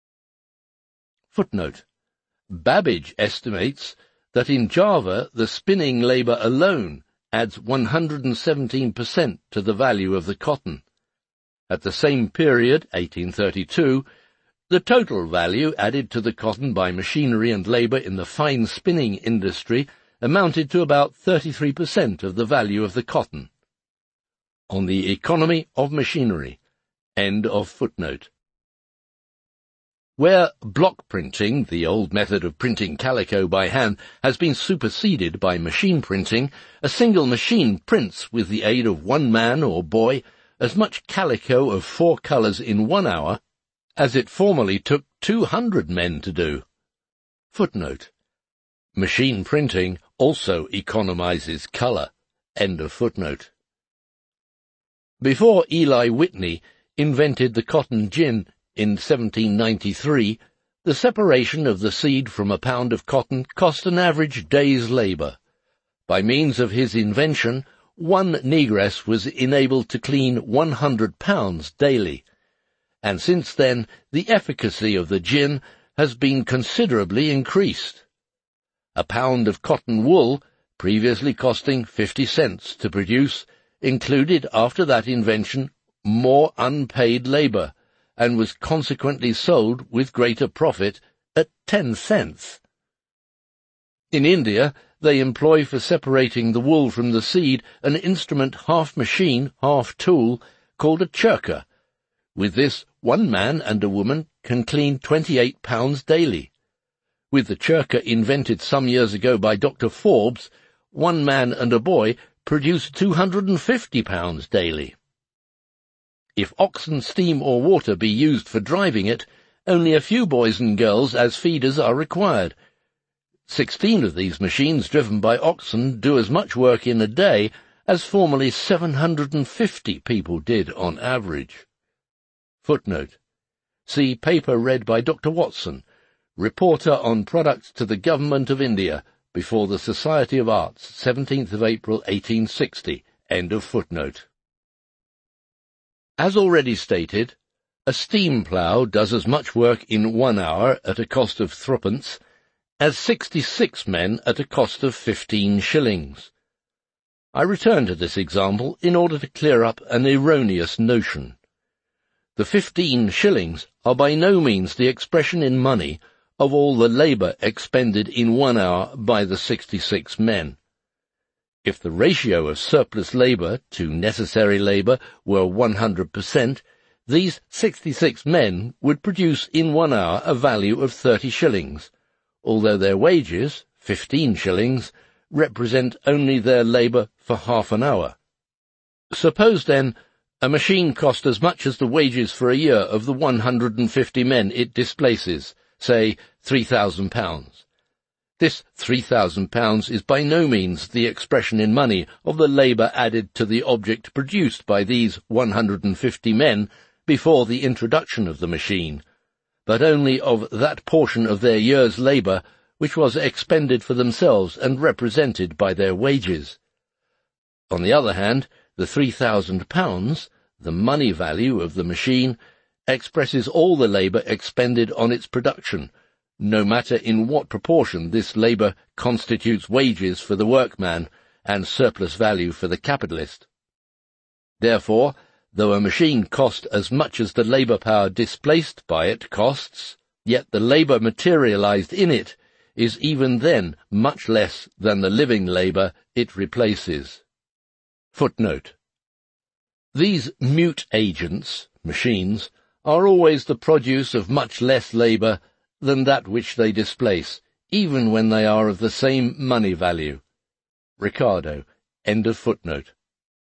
Footnote. Babbage estimates that in Java the spinning labour alone adds one hundred seventeen percent to the value of the cotton. At the same period, eighteen thirty-two, the total value added to the cotton by machinery and labour in the fine spinning industry amounted to about thirty-three percent of the value of the cotton. On the economy of machinery. End of footnote. Where block printing, the old method of printing calico by hand, has been superseded by machine printing, a single machine prints with the aid of one man or boy as much calico of four colours in one hour as it formerly took two hundred men to do. Footnote. Machine printing also economizes colour. End of footnote. Before Eli Whitney invented the cotton gin in seventeen ninety-three, the separation of the seed from a pound of cotton cost an average day's labour. By means of his invention, one negress was enabled to clean one hundred pounds daily, and since then the efficacy of the gin has been considerably increased. A pound of cotton wool previously costing fifty cents to produce, included after that invention more unpaid labour, and was consequently sold with greater profit at ten cents. In India, they employ for separating the wool from the seed an instrument half machine, half tool, called a churka. With this, one man and a woman can clean twenty-eight pounds daily. With the churka invented some years ago by Doctor Forbes, one man and a boy produce two hundred and fifty pounds daily. If oxen, steam or water be used for driving it, only a few boys and girls as feeders are required. Sixteen of these machines driven by oxen do as much work in a day as formerly seven hundred and fifty people did on average. Footnote. See paper read by Doctor Watson, Reporter on Products to the Government of India, before the Society of Arts, seventeenth of April, eighteen sixty. End of footnote. As already stated, a steam plough does as much work in one hour at a cost of threepence as sixty-six men at a cost of fifteen shillings. I return to this example in order to clear up an erroneous notion. The fifteen shillings are by no means the expression in money of all the labour expended in one hour by the sixty-six men. If the ratio of surplus labour to necessary labour were one hundred percent, these sixty-six men would produce in one hour a value of thirty shillings, although their wages, fifteen shillings, represent only their labour for half an hour. Suppose, then, a machine cost as much as the wages for a year of the one hundred and fifty men it displaces, say three thousand pounds. This three thousand pounds is by no means the expression in money of the labour added to the object produced by these one hundred and fifty men before the introduction of the machine, but only of that portion of their year's labour which was expended for themselves and represented by their wages. On the other hand, the three thousand pounds, the money value of the machine, expresses all the labour expended on its production, no matter in what proportion this labour constitutes wages for the workman and surplus value for the capitalist. Therefore, though a machine cost as much as the labour power displaced by it costs, yet the labour materialized in it is even then much less than the living labour it replaces. Footnote. These mute agents, machines, are always the produce of much less labour than that which they displace, even when they are of the same money value. Ricardo. End of footnote.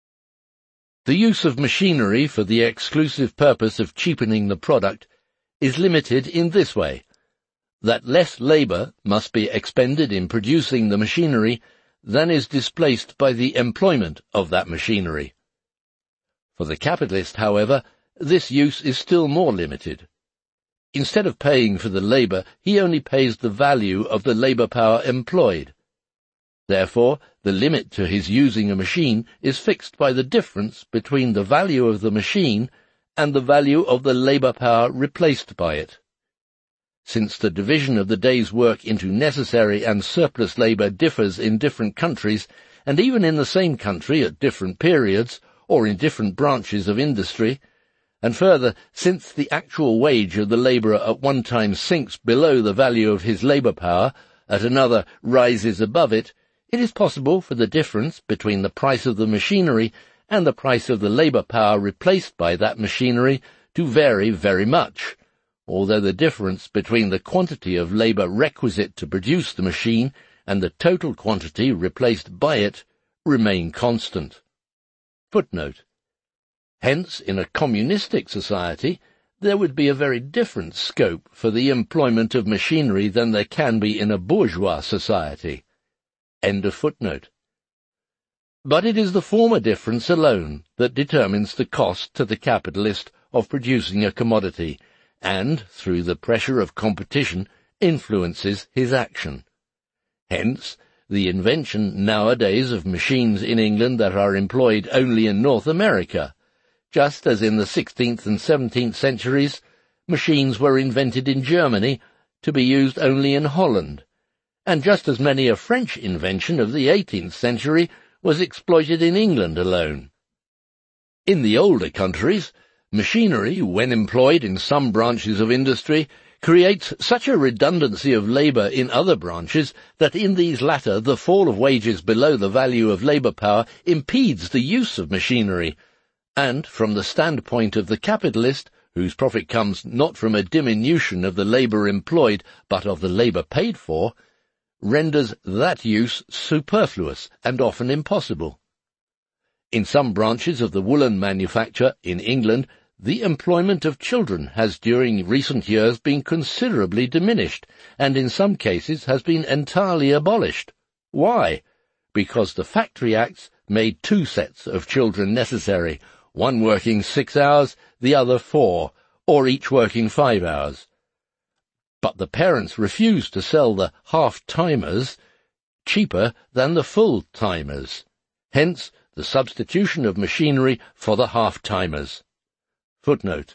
The use of machinery for the exclusive purpose of cheapening the product is limited in this way, that less labour must be expended in producing the machinery than is displaced by the employment of that machinery. For the capitalist, however, this use is still more limited. Instead of paying for the labour, he only pays the value of the labour power employed. Therefore, the limit to his using a machine is fixed by the difference between the value of the machine and the value of the labour power replaced by it. Since the division of the day's work into necessary and surplus labour differs in different countries, and even in the same country at different periods, or in different branches of industry, and further, since the actual wage of the labourer at one time sinks below the value of his labour power, at another rises above it, it is possible for the difference between the price of the machinery and the price of the labour power replaced by that machinery to vary very much, although the difference between the quantity of labour requisite to produce the machine and the total quantity replaced by it remain constant. Footnote. Hence, in a communistic society, there would be a very different scope for the employment of machinery than there can be in a bourgeois society. End of footnote. But it is the former difference alone that determines the cost to the capitalist of producing a commodity, and, through the pressure of competition, influences his action. Hence, the invention nowadays of machines in England that are employed only in North America, just as in the sixteenth and seventeenth centuries, machines were invented in Germany to be used only in Holland, and just as many a French invention of the eighteenth century was exploited in England alone. In the older countries, machinery, when employed in some branches of industry, creates such a redundancy of labour in other branches that in these latter the fall of wages below the value of labour power impedes the use of machinery, and, from the standpoint of the capitalist, whose profit comes not from a diminution of the labour employed but of the labour paid for, renders that use superfluous and often impossible. In some branches of the woolen manufacture in England, the employment of children has during recent years been considerably diminished, and in some cases has been entirely abolished. Why? Because the Factory Acts made two sets of children necessary, one working six hours, the other four, or each working five hours. But the parents refused to sell the half-timers cheaper than the full-timers. Hence, the substitution of machinery for the half-timers. Footnote.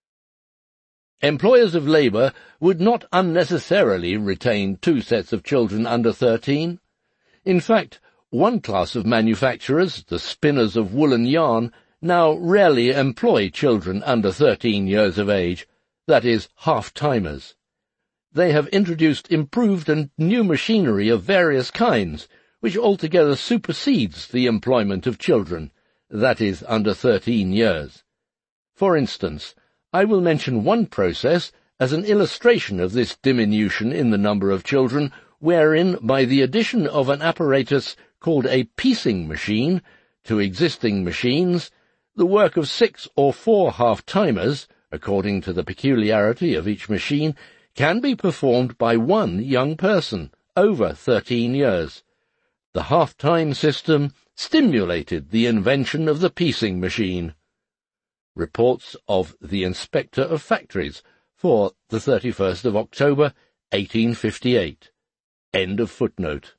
Employers of labour would not unnecessarily retain two sets of children under thirteen. In fact, one class of manufacturers, the spinners of woolen yarn, now rarely employ children under thirteen years of age, that is, half-timers. They have introduced improved and new machinery of various kinds, which altogether supersedes the employment of children, that is, under thirteen years. For instance, I will mention one process as an illustration of this diminution in the number of children, wherein, by the addition of an apparatus called a piecing machine to existing machines, the work of six or four half-timers, according to the peculiarity of each machine, can be performed by one young person, over thirteen years. The half-time system stimulated the invention of the piecing machine. Reports of the Inspector of Factories for the thirty-first of October, eighteen fifty-eight. End of footnote.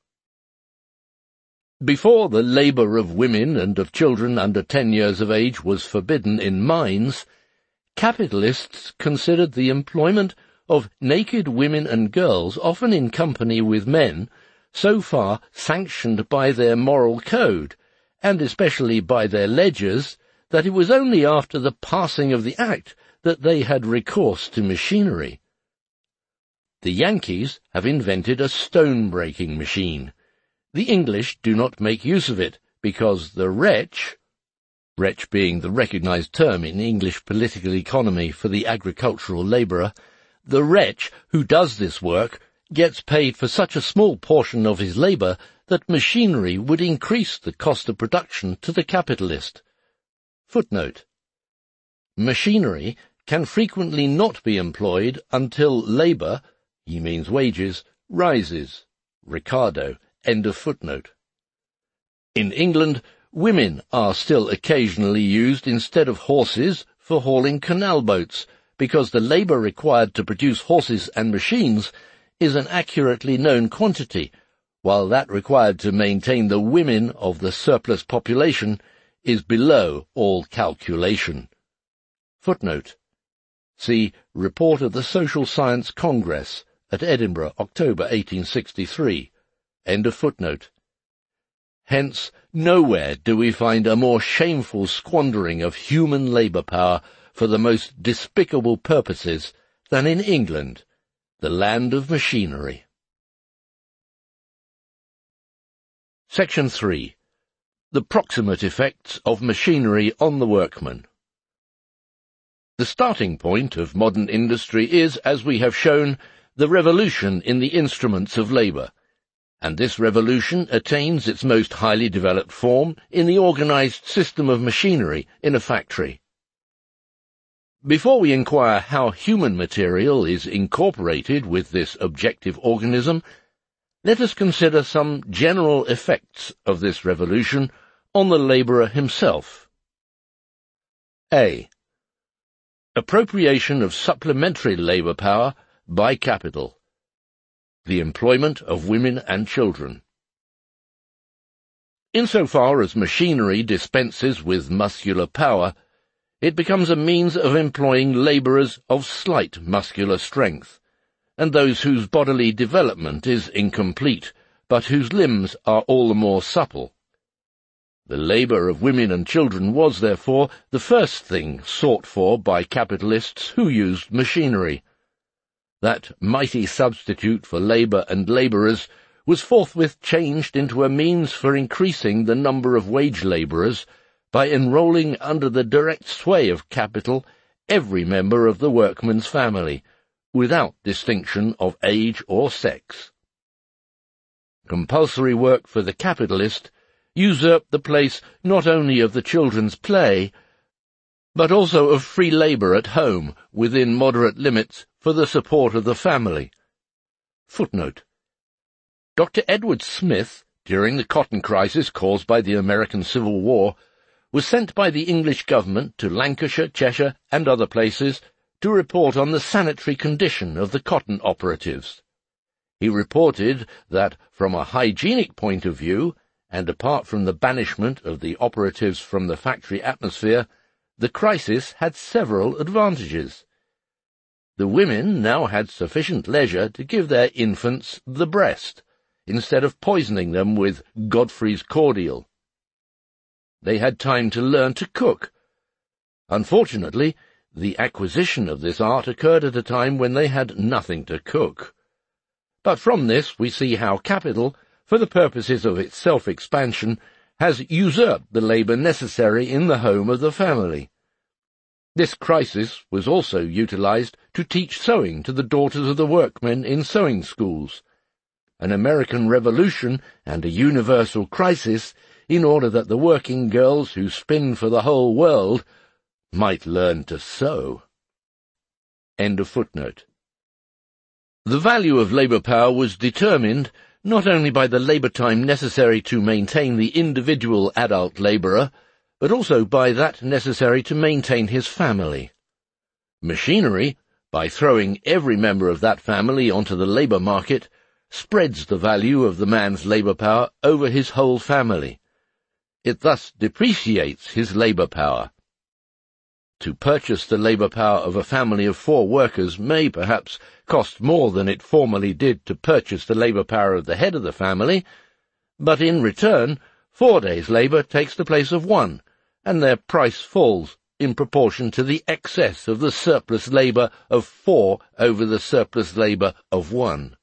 Before the labour of women and of children under ten years of age was forbidden in mines, capitalists considered the employment of naked women and girls, often in company with men, so far sanctioned by their moral code, and especially by their ledgers, that it was only after the passing of the Act that they had recourse to machinery. The Yankees have invented a stone-breaking machine. The English do not make use of it, because the wretch, wretch being the recognized term in English political economy for the agricultural labourer, the wretch who does this work gets paid for such a small portion of his labour that machinery would increase the cost of production to the capitalist. Footnote. Machinery can frequently not be employed until labour, he means wages, rises. Ricardo. End of footnote. In England, women are still occasionally used instead of horses for hauling canal boats, because the labour required to produce horses and machines is an accurately known quantity, while that required to maintain the women of the surplus population is below all calculation. Footnote. See Report of the Social Science Congress at Edinburgh, October eighteen sixty-three. End of footnote. Hence, nowhere do we find a more shameful squandering of human labour power for the most despicable purposes than in England, the land of machinery. Section three. The proximate effects of machinery on the workman. The starting point of modern industry is, as we have shown, the revolution in the instruments of labour, and this revolution attains its most highly developed form in the organized system of machinery in a factory. Before we inquire how human material is incorporated with this objective organism, let us consider some general effects of this revolution on the labourer himself. A. Appropriation of supplementary labour power by capital. The employment of women and children. Insofar as machinery dispenses with muscular power, it becomes a means of employing labourers of slight muscular strength, and those whose bodily development is incomplete, but whose limbs are all the more supple. The labour of women and children was, therefore, the first thing sought for by capitalists who used machinery. That mighty substitute for labour and labourers was forthwith changed into a means for increasing the number of wage labourers by enrolling under the direct sway of capital every member of the workman's family, without distinction of age or sex. Compulsory work for the capitalist usurped the place not only of the children's play, but also of free labour at home within moderate limits for the support of the family. Footnote. Doctor Edward Smith, during the cotton crisis caused by the American Civil War, was sent by the English government to Lancashire, Cheshire, and other places to report on the sanitary condition of the cotton operatives. He reported that, from a hygienic point of view, and apart from the banishment of the operatives from the factory atmosphere, the crisis had several advantages. The women now had sufficient leisure to give their infants the breast, instead of poisoning them with Godfrey's cordial. They had time to learn to cook. Unfortunately, the acquisition of this art occurred at a time when they had nothing to cook. But from this we see how capital, for the purposes of its self-expansion, has usurped the labour necessary in the home of the family. This crisis was also utilized to teach sewing to the daughters of the workmen in sewing schools, an American revolution and a universal crisis, in order that the working girls who spin for the whole world might learn to sew. End of footnote. The value of labour power was determined not only by the labour time necessary to maintain the individual adult labourer, but also by that necessary to maintain his family. Machinery, by throwing every member of that family onto the labour market, spreads the value of the man's labour power over his whole family. It thus depreciates his labour power. To purchase the labour power of a family of four workers may perhaps cost more than it formerly did to purchase the labour power of the head of the family, but in return four days' labour takes the place of one, and their price falls in proportion to the excess of the surplus labour of four over the surplus labour of one.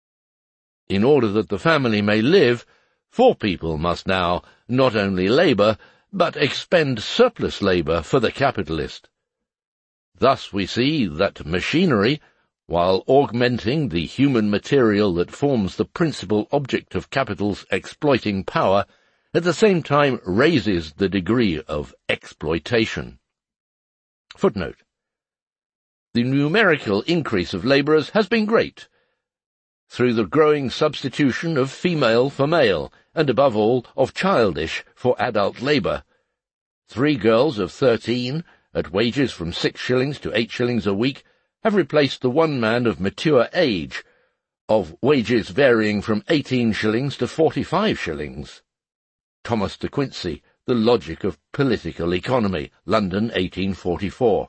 In order that the family may live, four people must now not only labour, but expend surplus labour for the capitalist. Thus we see that machinery, while augmenting the human material that forms the principal object of capital's exploiting power, at the same time raises the degree of exploitation. Footnote. The numerical increase of labourers has been great, through the growing substitution of female for male, and above all of childish for adult labour. Three girls of thirteen, at wages from six shillings to eight shillings a week, have replaced the one man of mature age, of wages varying from eighteen shillings to forty-five shillings. Thomas de Quincey, The Logic of Political Economy, London, eighteen forty-four.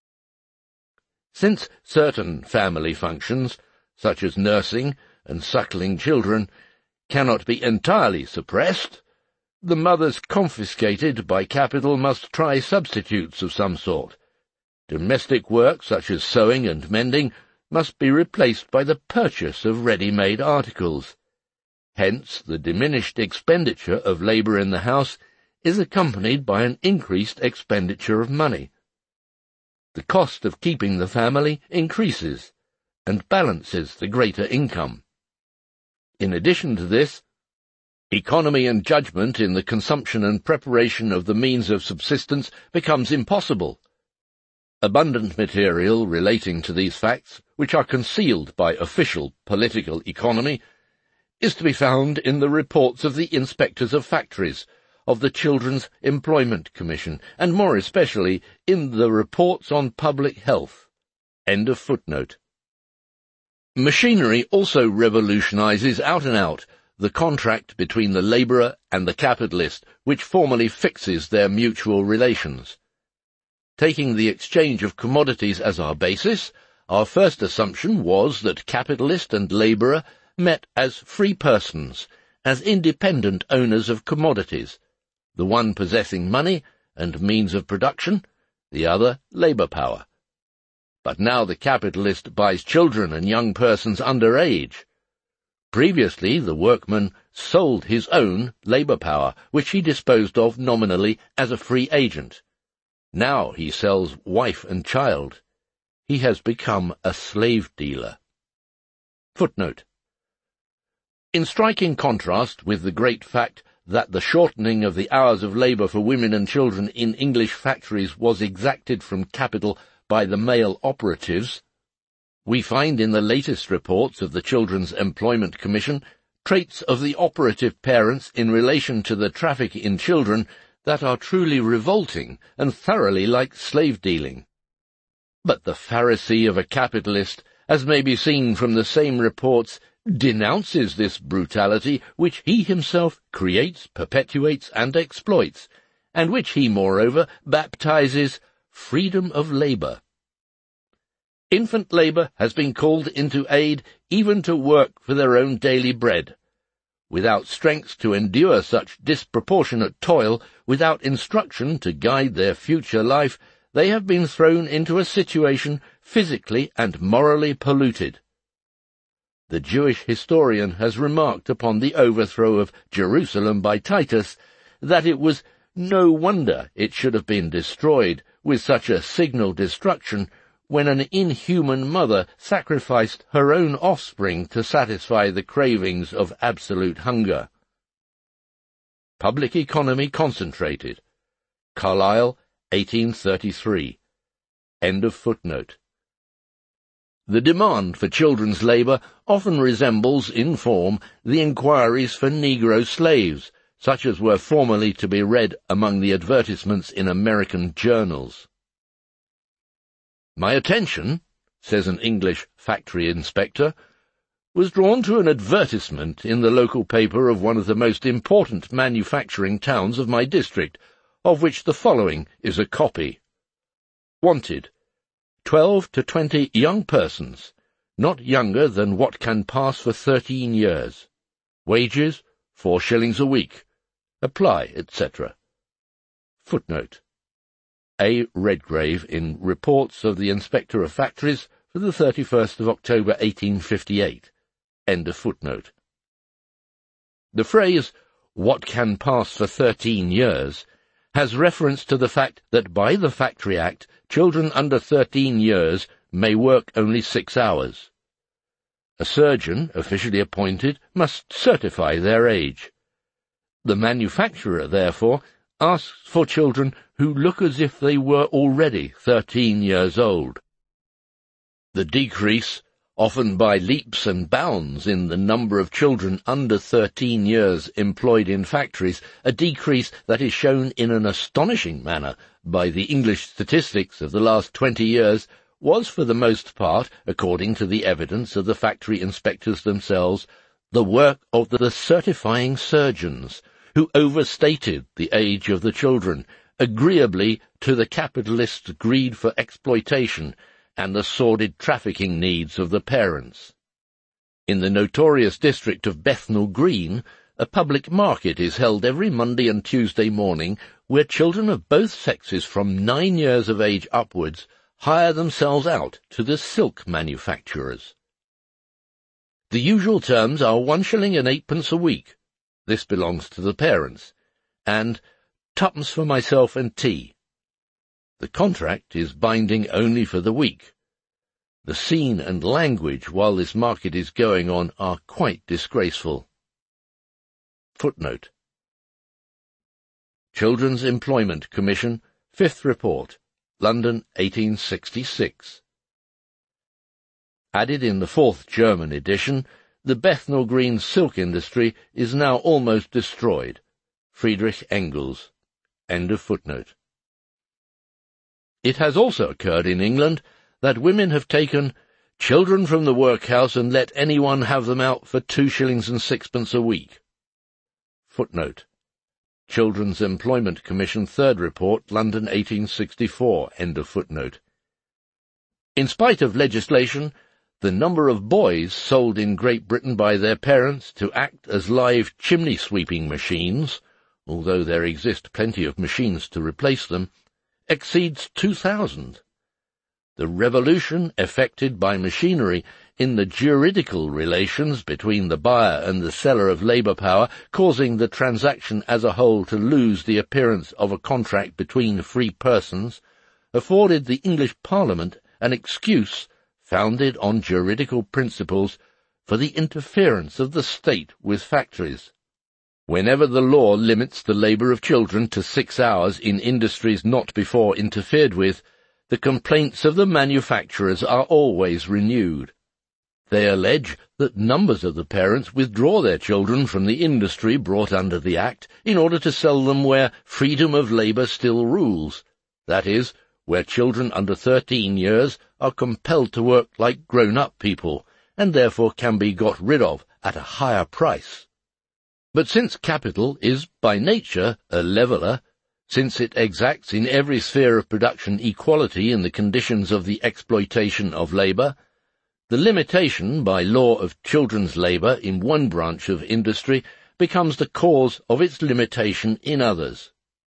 Since certain family functions, such as nursing and suckling children, cannot be entirely suppressed, the mothers confiscated by capital must try substitutes of some sort. Domestic work, such as sewing and mending, must be replaced by the purchase of ready-made articles. Hence, the diminished expenditure of labour in the house is accompanied by an increased expenditure of money. The cost of keeping the family increases, and balances the greater income. In addition to this, economy and judgment in the consumption and preparation of the means of subsistence becomes impossible. Abundant material relating to these facts, which are concealed by official political economy, is to be found in the reports of the inspectors of factories, of the Children's Employment Commission, and more especially in the reports on public health. End of footnote. Machinery also revolutionizes out and out the contract between the labourer and the capitalist, which formally fixes their mutual relations. Taking the exchange of commodities as our basis, our first assumption was that capitalist and labourer met as free persons, as independent owners of commodities, the one possessing money and means of production, the other labour power. But now the capitalist buys children and young persons under age. Previously the workman sold his own labour power, which he disposed of nominally as a free agent. Now he sells wife and child. He has become a slave dealer. Footnote. In striking contrast with the great fact that the shortening of the hours of labour for women and children in English factories was exacted from capital by the male operatives, we find in the latest reports of the Children's Employment Commission traits of the operative parents in relation to the traffic in children that are truly revolting and thoroughly like slave-dealing. But the Pharisee of a capitalist, as may be seen from the same reports, denounces this brutality which he himself creates, perpetuates, and exploits, and which he, moreover, baptizes freedom of labour. Infant labour has been called into aid even to work for their own daily bread. Without strength to endure such disproportionate toil, without instruction to guide their future life, they have been thrown into a situation physically and morally polluted. The Jewish historian has remarked upon the overthrow of Jerusalem by Titus that it was no wonder it should have been destroyed with such a signal destruction when an inhuman mother sacrificed her own offspring to satisfy the cravings of absolute hunger. Public Economy Concentrated. Carlyle, eighteen thirty-three. End of footnote. The demand for children's labour often resembles, in form, the inquiries for Negro slaves, such as were formerly to be read among the advertisements in American journals. My attention, says an English factory inspector, was drawn to an advertisement in the local paper of one of the most important manufacturing towns of my district, of which the following is a copy. Wanted. Twelve to twenty young persons, not younger than what can pass for thirteen years. Wages, four shillings a week. Apply, et cetera. Footnote. A. Redgrave in Reports of the Inspector of Factories for the thirty-first of October eighteen fifty-eight. End of footnote. The phrase, what can pass for thirteen years, has reference to the fact that by the Factory Act, children under thirteen years may work only six hours. A surgeon, officially appointed, must certify their age. The manufacturer, therefore, asks for children who look as if they were already thirteen years old. The decrease, often by leaps and bounds, in the number of children under thirteen years employed in factories, a decrease that is shown in an astonishing manner by the English statistics of the last twenty years, was for the most part, according to the evidence of the factory inspectors themselves, the work of the certifying surgeons, who overstated the age of the children, agreeably to the capitalist's greed for exploitation and the sordid trafficking needs of the parents. In the notorious district of Bethnal Green, a public market is held every Monday and Tuesday morning, where children of both sexes from nine years of age upwards hire themselves out to the silk manufacturers. The usual terms are one shilling and eightpence a week. This belongs to the parents, and twopence for myself and tea. The contract is binding only for the week. The scene and language while this market is going on are quite disgraceful. Footnote. Children's Employment Commission, Fifth Report, London, eighteen sixty-six. Added in the fourth German edition, the Bethnal Green silk industry is now almost destroyed. Friedrich Engels. End of footnote. It has also occurred in England that women have taken children from the workhouse and let anyone have them out for two shillings and sixpence a week. Footnote. Children's Employment Commission, Third Report, London, eighteen sixty-four. End of footnote. In spite of legislation, the number of boys sold in Great Britain by their parents to act as live chimney-sweeping machines, although there exist plenty of machines to replace them, exceeds two thousand. The revolution effected by machinery in the juridical relations between the buyer and the seller of labour power, causing the transaction as a whole to lose the appearance of a contract between free persons, afforded the English Parliament an excuse founded on juridical principles for the interference of the state with factories. Whenever the law limits the labour of children to six hours in industries not before interfered with, the complaints of the manufacturers are always renewed. They allege that numbers of the parents withdraw their children from the industry brought under the Act in order to sell them where freedom of labour still rules, that is, where children under thirteen years are compelled to work like grown-up people, and therefore can be got rid of at a higher price. But since capital is by nature a leveller, since it exacts in every sphere of production equality in the conditions of the exploitation of labour, the limitation by law of children's labour in one branch of industry becomes the cause of its limitation in others.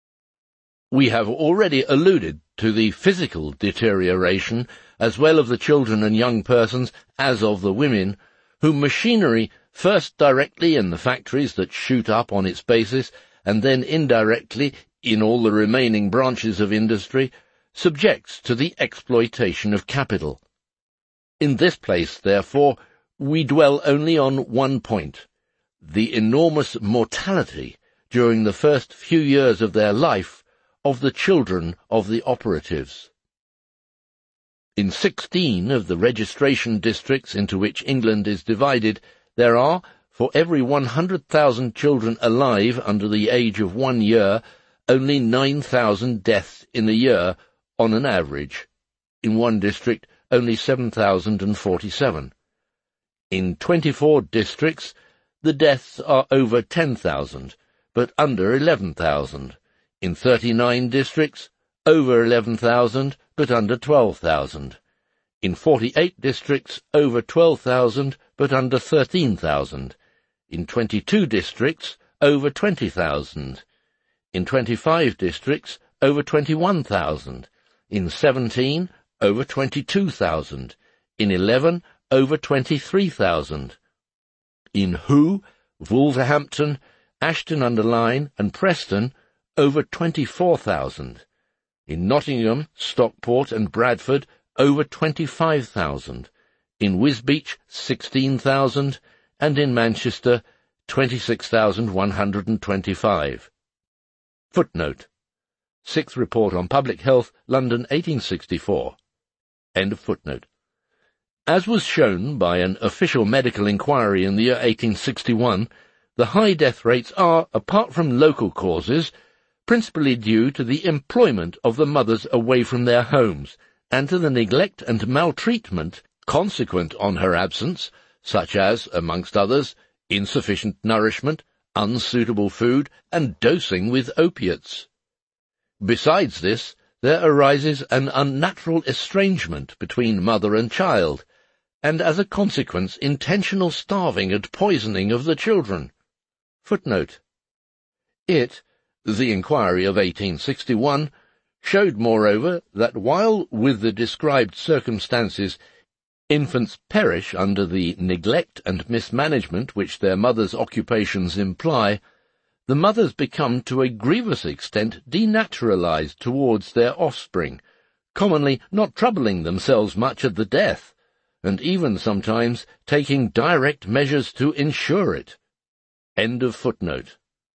We have already alluded to the physical deterioration as well of the children and young persons as of the women, whom machinery, first directly in the factories that shoot up on its basis, and then indirectly in all the remaining branches of industry, subjects to the exploitation of capital. In this place, therefore, we dwell only on one point, the enormous mortality during the first few years of their life of the children of the operatives. In sixteen of the registration districts into which England is divided, there are, for every one hundred thousand children alive under the age of one year, only nine thousand deaths in a year on an average. In one district, only seven thousand forty-seven. In twenty-four districts, the deaths are over ten thousand, but under eleven thousand. In thirty-nine districts, over eleven thousand, but under twelve thousand. In forty-eight districts, over twelve thousand, but under thirteen thousand. In twenty-two districts, over twenty thousand. In twenty-five districts, over twenty-one thousand. In seventeen, over twenty-two thousand. In eleven, over twenty-three thousand. In Hoo, Wolverhampton, Ashton-under-Lyne, and Preston, over twenty-four thousand. In Nottingham, Stockport, and Bradford, over twenty-five thousand. In Wisbech, sixteen thousand, and in Manchester, twenty-six thousand one hundred twenty-five. Footnote. Sixth Report on Public Health, London, eighteen sixty-four. End of footnote. As was shown by an official medical inquiry in the year eighteen sixty-one, the high death rates are, apart from local causes, principally due to the employment of the mothers away from their homes, and to the neglect and maltreatment consequent on her absence, such as, amongst others, insufficient nourishment, unsuitable food, and dosing with opiates. Besides this, there arises an unnatural estrangement between mother and child, and as a consequence intentional starving and poisoning of the children. Footnote. It, the inquiry of eighteen sixty-one, showed, moreover, that while, with the described circumstances, infants perish under the neglect and mismanagement which their mothers' occupations imply, the mothers become to a grievous extent denaturalized towards their offspring, commonly not troubling themselves much at the death, and even sometimes taking direct measures to ensure it. End of footnote.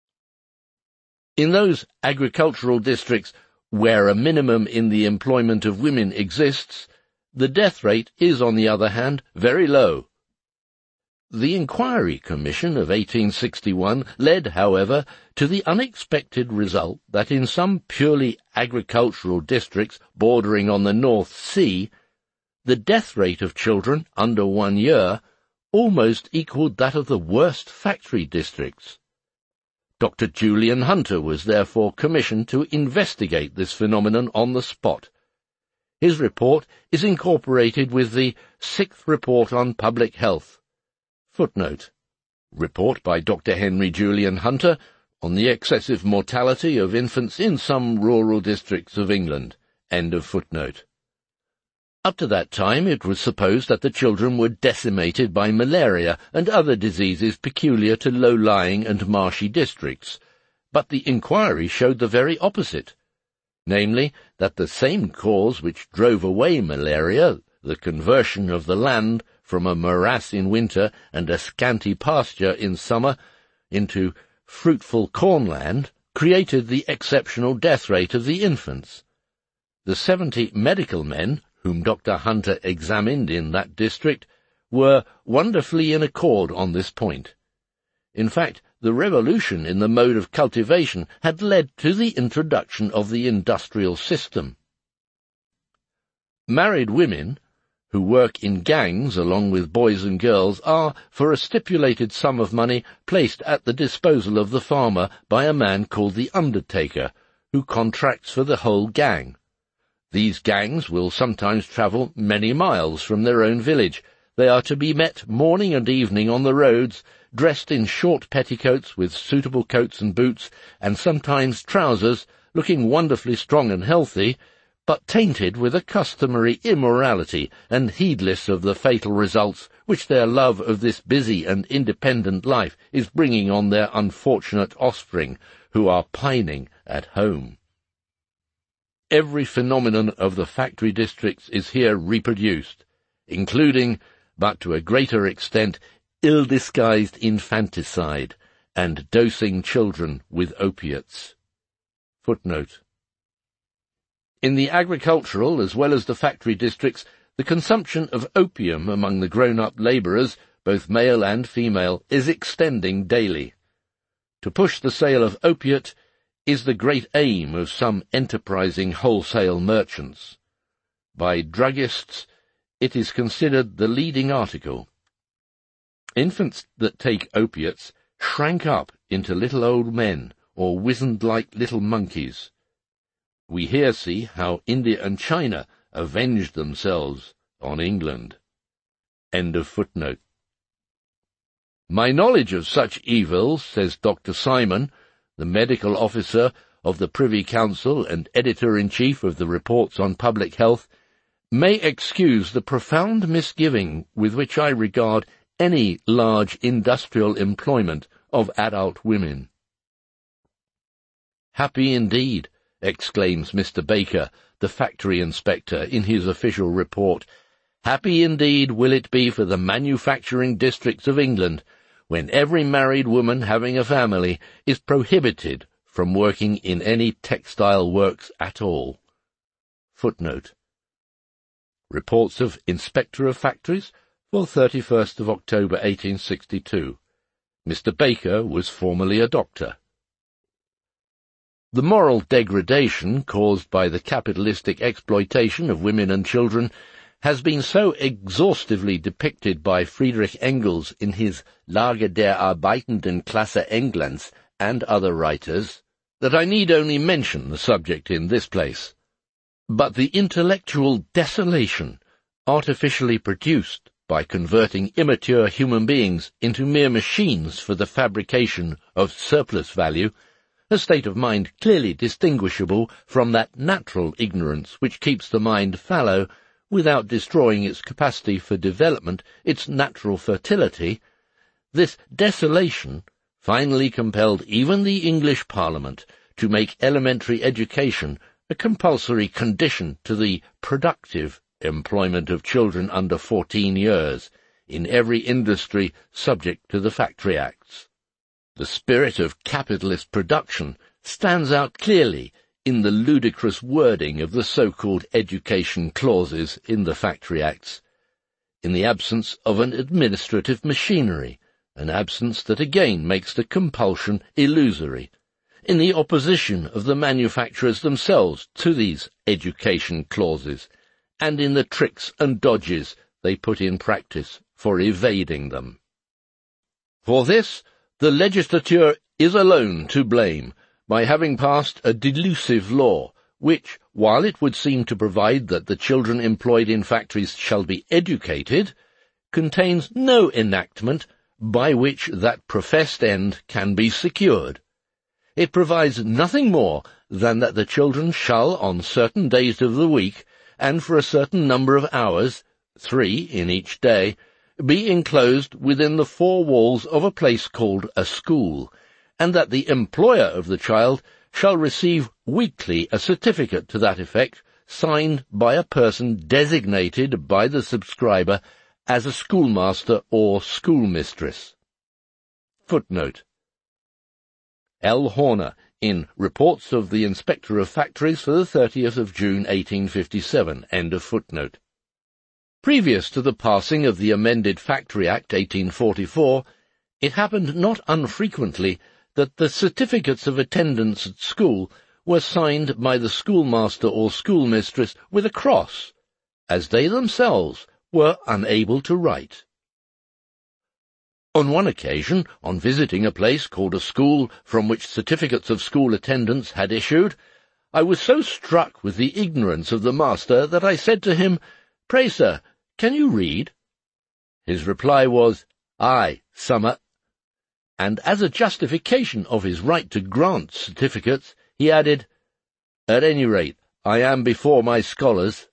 In those agricultural districts where a minimum in the employment of women exists, the death rate is, on the other hand, very low. The Inquiry Commission of eighteen sixty-one led, however, to the unexpected result that in some purely agricultural districts bordering on the North Sea, the death rate of children under one year almost equalled that of the worst factory districts. Doctor Julian Hunter was therefore commissioned to investigate this phenomenon on the spot. His report is incorporated with the Sixth Report on Public Health. Footnote: Report by Doctor Henry Julian Hunter on the excessive mortality of infants in some rural districts of England. End of footnote. Up to that time it was supposed that the children were decimated by malaria and other diseases peculiar to low-lying and marshy districts, but the inquiry showed the very opposite, namely that the same cause which drove away malaria, the conversion of the land from a morass in winter and a scanty pasture in summer into fruitful cornland, created the exceptional death rate of the infants. The seventy medical men whom Doctor Hunter examined in that district were wonderfully in accord on this point. In fact, the revolution in the mode of cultivation had led to the introduction of the industrial system. Married women, who work in gangs along with boys and girls, are, for a stipulated sum of money, placed at the disposal of the farmer by a man called the undertaker, who contracts for the whole gang. These gangs will sometimes travel many miles from their own village. They are to be met morning and evening on the roads, dressed in short petticoats with suitable coats and boots, and sometimes trousers, looking wonderfully strong and healthy, but tainted with a customary immorality and heedless of the fatal results which their love of this busy and independent life is bringing on their unfortunate offspring, who are pining at home. Every phenomenon of the factory districts is here reproduced, including, but to a greater extent, ill-disguised infanticide and dosing children with opiates. Footnote: In the agricultural as well as the factory districts, the consumption of opium among the grown-up labourers, both male and female, is extending daily. To push the sale of opiate is the great aim of some enterprising wholesale merchants. By druggists, it is considered the leading article. Infants that take opiates shrank up into little old men, or wizened like little monkeys. We here see how India and China avenged themselves on England. End of footnote. My knowledge of such evils, says Doctor Simon, the medical officer of the Privy Council and editor-in-chief of the Reports on Public Health, may excuse the profound misgiving with which I regard any large industrial employment of adult women. Happy indeed, exclaims Mister Baker, the factory inspector, in his official report, happy indeed will it be for the manufacturing districts of England, when every married woman having a family is prohibited from working in any textile works at all. Footnote: Reports of Inspector of Factories for thirty-first of October eighteen sixty-two. Mister Baker was formerly a doctor. The moral degradation caused by the capitalistic exploitation of women and children has been so exhaustively depicted by Friedrich Engels in his Lage der arbeitenden Klasse Englands and other writers, that I need only mention the subject in this place. But the intellectual desolation artificially produced by converting immature human beings into mere machines for the fabrication of surplus value, a state of mind clearly distinguishable from that natural ignorance which keeps the mind fallow, without destroying its capacity for development, its natural fertility, this desolation finally compelled even the English Parliament to make elementary education a compulsory condition to the productive employment of children under fourteen years in every industry subject to the Factory Acts. The spirit of capitalist production stands out clearly in the ludicrous wording of the so-called education clauses in the Factory Acts, in the absence of an administrative machinery, an absence that again makes the compulsion illusory, in the opposition of the manufacturers themselves to these education clauses, and in the tricks and dodges they put in practice for evading them. For this, the legislature is alone to blame, by having passed a delusive law, which, while it would seem to provide that the children employed in factories shall be educated, contains no enactment by which that professed end can be secured. It provides nothing more than that the children shall, on certain days of the week, and for a certain number of hours, three in each day, be enclosed within the four walls of a place called a school, and that the employer of the child shall receive weekly a certificate to that effect, signed by a person designated by the subscriber as a schoolmaster or schoolmistress. Footnote. L. Horner, in Reports of the Inspector of Factories for the thirtieth of June eighteen fifty-seven, end of footnote. Previous to the passing of the amended Factory Act eighteen forty-four, it happened not unfrequently that the certificates of attendance at school were signed by the schoolmaster or schoolmistress with a cross, as they themselves were unable to write. On one occasion, on visiting a place called a school from which certificates of school attendance had issued, I was so struck with the ignorance of the master that I said to him, "Pray, sir, can you read?" His reply was, "Aye, summat," and as a justification of his right to grant certificates, he added, "At any rate, I am before my scholars."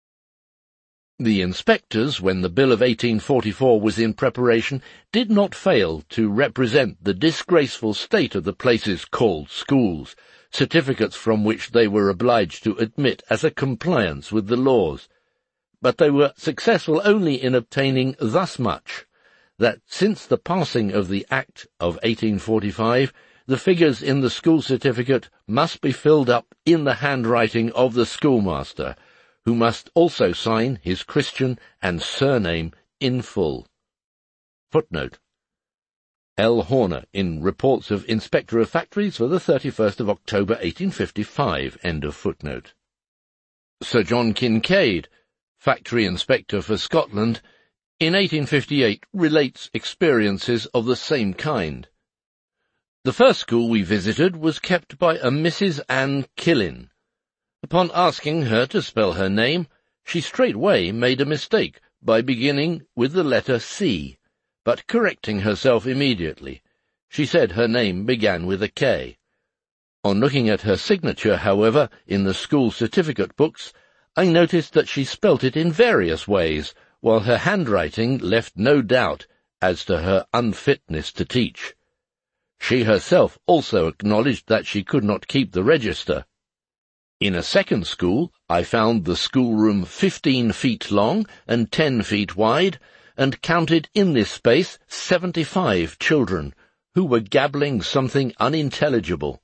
The inspectors, when the Bill of eighteen forty-four was in preparation, did not fail to represent the disgraceful state of the places called schools, certificates from which they were obliged to admit as a compliance with the laws. But they were successful only in obtaining thus much, that since the passing of the Act of eighteen forty-five, the figures in the school certificate must be filled up in the handwriting of the schoolmaster, who must also sign his Christian and surname in full. Footnote. L. Horner, in Reports of Inspector of Factories for the thirty-first of October eighteen fifty-five, end of footnote. Sir John Kincaid, Factory Inspector for Scotland, in eighteen fifty-eight relates experiences of the same kind. The first school we visited was kept by a Missus Anne Killin. Upon asking her to spell her name, she straightway made a mistake by beginning with the letter C, but correcting herself immediately. She said her name began with a K. On looking at her signature, however, in the school certificate books, I noticed that she spelt it in various ways, while her handwriting left no doubt as to her unfitness to teach. She herself also acknowledged that she could not keep the register. In a second school, I found the schoolroom fifteen feet long and ten feet wide, and counted in this space seventy-five children, who were gabbling something unintelligible.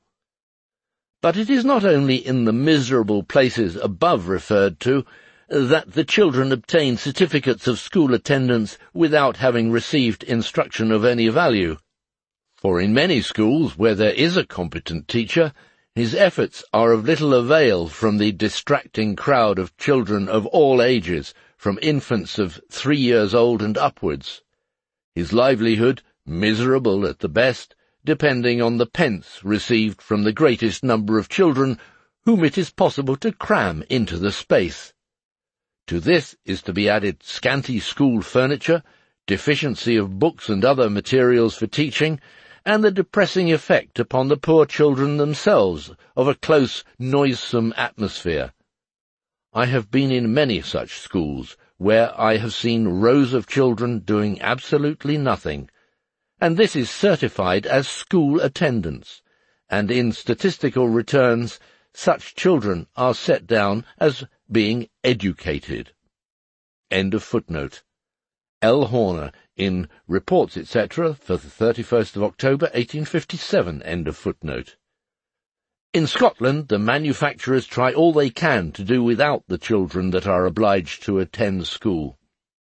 But it is not only in the miserable places above referred to that the children obtain certificates of school attendance without having received instruction of any value. For in many schools where there is a competent teacher, his efforts are of little avail from the distracting crowd of children of all ages, from infants of three years old and upwards. His livelihood, miserable at the best, depending on the pence received from the greatest number of children whom it is possible to cram into the space. To this is to be added scanty school furniture, deficiency of books and other materials for teaching, and the depressing effect upon the poor children themselves of a close, noisome atmosphere. I have been in many such schools, where I have seen rows of children doing absolutely nothing, and this is certified as school attendance, and in statistical returns such children are set down as being educated. End of footnote. L. Horner, in Reports, et cetera, for the thirty-first of October, eighteen fifty-seven, end of footnote. In Scotland, the manufacturers try all they can to do without the children that are obliged to attend school.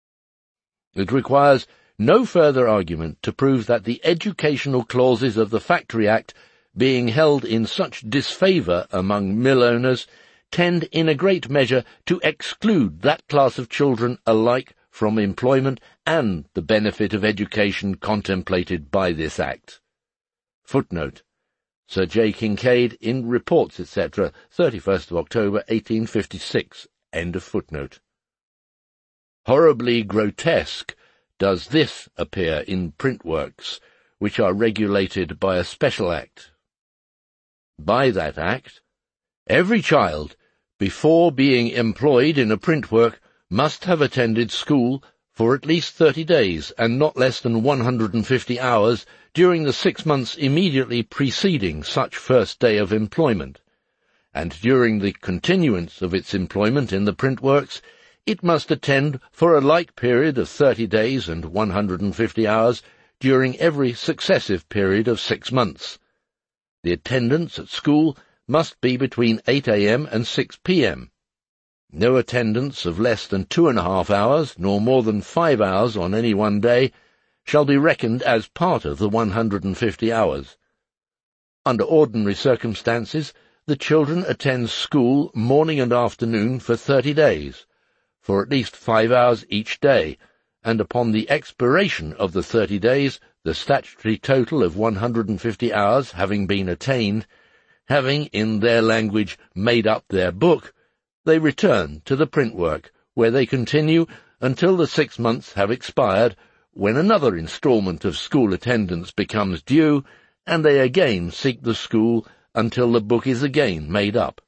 It requires no further argument to prove that the educational clauses of the Factory Act, being held in such disfavour among mill owners, tend in a great measure to exclude that class of children alike from employment and the benefit of education contemplated by this Act. Footnote. Sir J. Kincaid in Reports, et cetera, thirty-first of October, eighteen fifty-six. End of footnote. Horribly grotesque does this appear in print works, which are regulated by a special act. By that act, every child, before being employed in a print work, must have attended school for at least thirty days and not less than one hundred fifty hours during the six months immediately preceding such first day of employment, and during the continuance of its employment in the print works, it must attend for a like period of thirty days and one hundred fifty hours during every successive period of six months. The attendance at school must be between eight a m and six p m No attendance of less than two and a half hours, nor more than five hours on any one day, shall be reckoned as part of the one hundred fifty hours. Under ordinary circumstances, the children attend school morning and afternoon for thirty days, for at least five hours each day, and upon the expiration of the thirty days, the statutory total of one hundred fifty hours having been attained, having, in their language, made up their book, they return to the print work, where they continue until the six months have expired, when another instalment of school attendance becomes due, and they again seek the school until the book is again made up.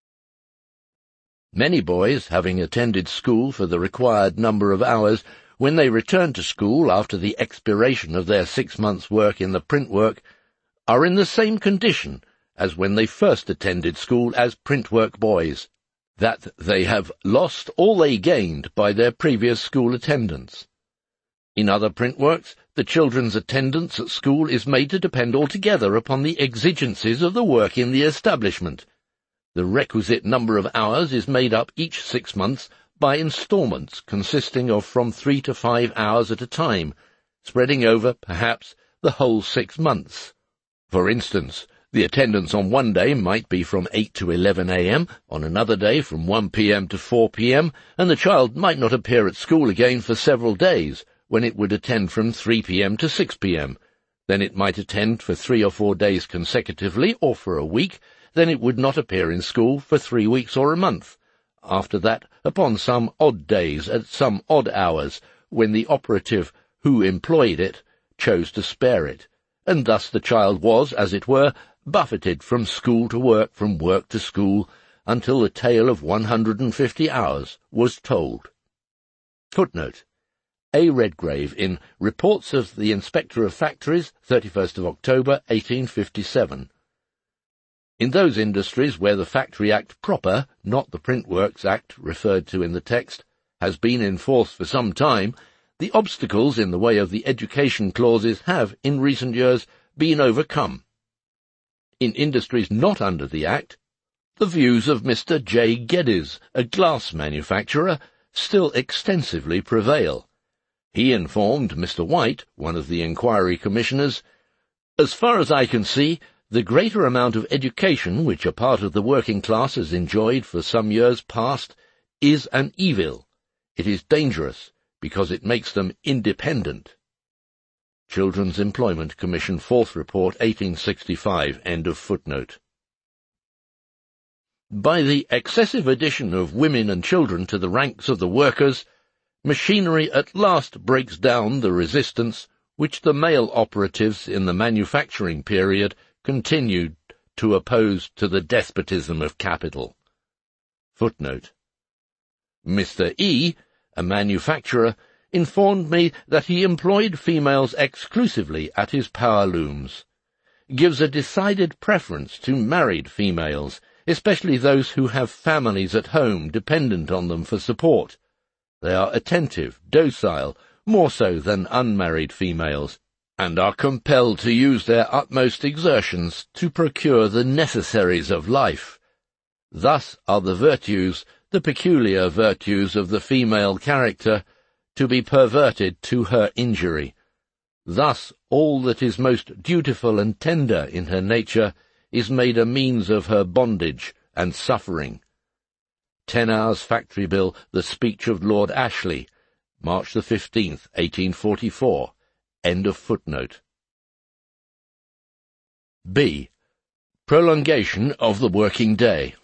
Many boys, having attended school for the required number of hours, when they return to school after the expiration of their six months' work in the print work, are in the same condition as when they first attended school as print work boys, that they have lost all they gained by their previous school attendance. In other print works, the children's attendance at school is made to depend altogether upon the exigencies of the work in the establishment. The requisite number of hours is made up each six months by instalments consisting of from three to five hours at a time, spreading over, perhaps, the whole six months. For instance, the attendance on one day might be from eight to eleven a m, on another day from one p m to four p m, and the child might not appear at school again for several days, when it would attend from three p m to six p m. Then it might attend for three or four days consecutively, or for a week. Then it would not appear in school for three weeks or a month. After that, upon some odd days, at some odd hours, when the operative who employed it chose to spare it, and thus the child was, as it were, buffeted from school to work, from work to school, until the tale of one hundred fifty hours was told. Footnote. A. Redgrave in Reports of the Inspector of Factories, thirty-first of October, eighteen fifty-seven. In those industries where the Factory Act proper, not the Print Works Act referred to in the text, has been in force for some time, the obstacles in the way of the education clauses have, in recent years, been overcome. In industries not under the Act, the views of Mister J. Geddes, a glass manufacturer, still extensively prevail. He informed Mister White, one of the inquiry commissioners, "As far as I can see, the greater amount of education which a part of the working class has enjoyed for some years past is an evil. It is dangerous, because it makes them independent." Children's Employment Commission, Fourth Report, eighteen sixty-five, end of footnote. By the excessive addition of women and children to the ranks of the workers, machinery at last breaks down the resistance which the male operatives in the manufacturing period continued to oppose to the despotism of capital. Footnote. Mister E., a manufacturer, informed me that he employed females exclusively at his power looms. Gives a decided preference to married females, especially those who have families at home dependent on them for support. They are attentive, docile, more so than unmarried females, and are compelled to use their utmost exertions to procure the necessaries of life. Thus are the virtues, the peculiar virtues of the female character, to be perverted to her injury. Thus all that is most dutiful and tender in her nature is made a means of her bondage and suffering. Ten Hours Factory Bill, the speech of Lord Ashley, March the fifteenth, eighteen forty-four. End of footnote. B. Prolongation of the working day.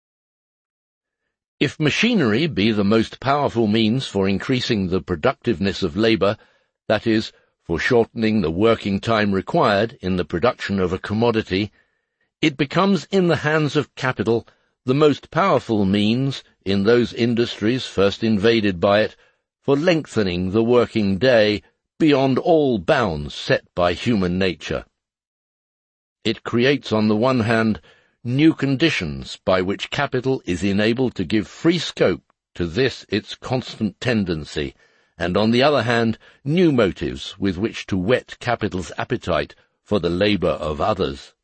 If machinery be the most powerful means for increasing the productiveness of labour, that is, for shortening the working time required in the production of a commodity, it becomes in the hands of capital the most powerful means, in those industries first invaded by it, for lengthening the working day beyond all bounds set by human nature. It creates, on the one hand, new conditions by which capital is enabled to give free scope to this its constant tendency, and on the other hand, new motives with which to whet capital's appetite for the labour of others.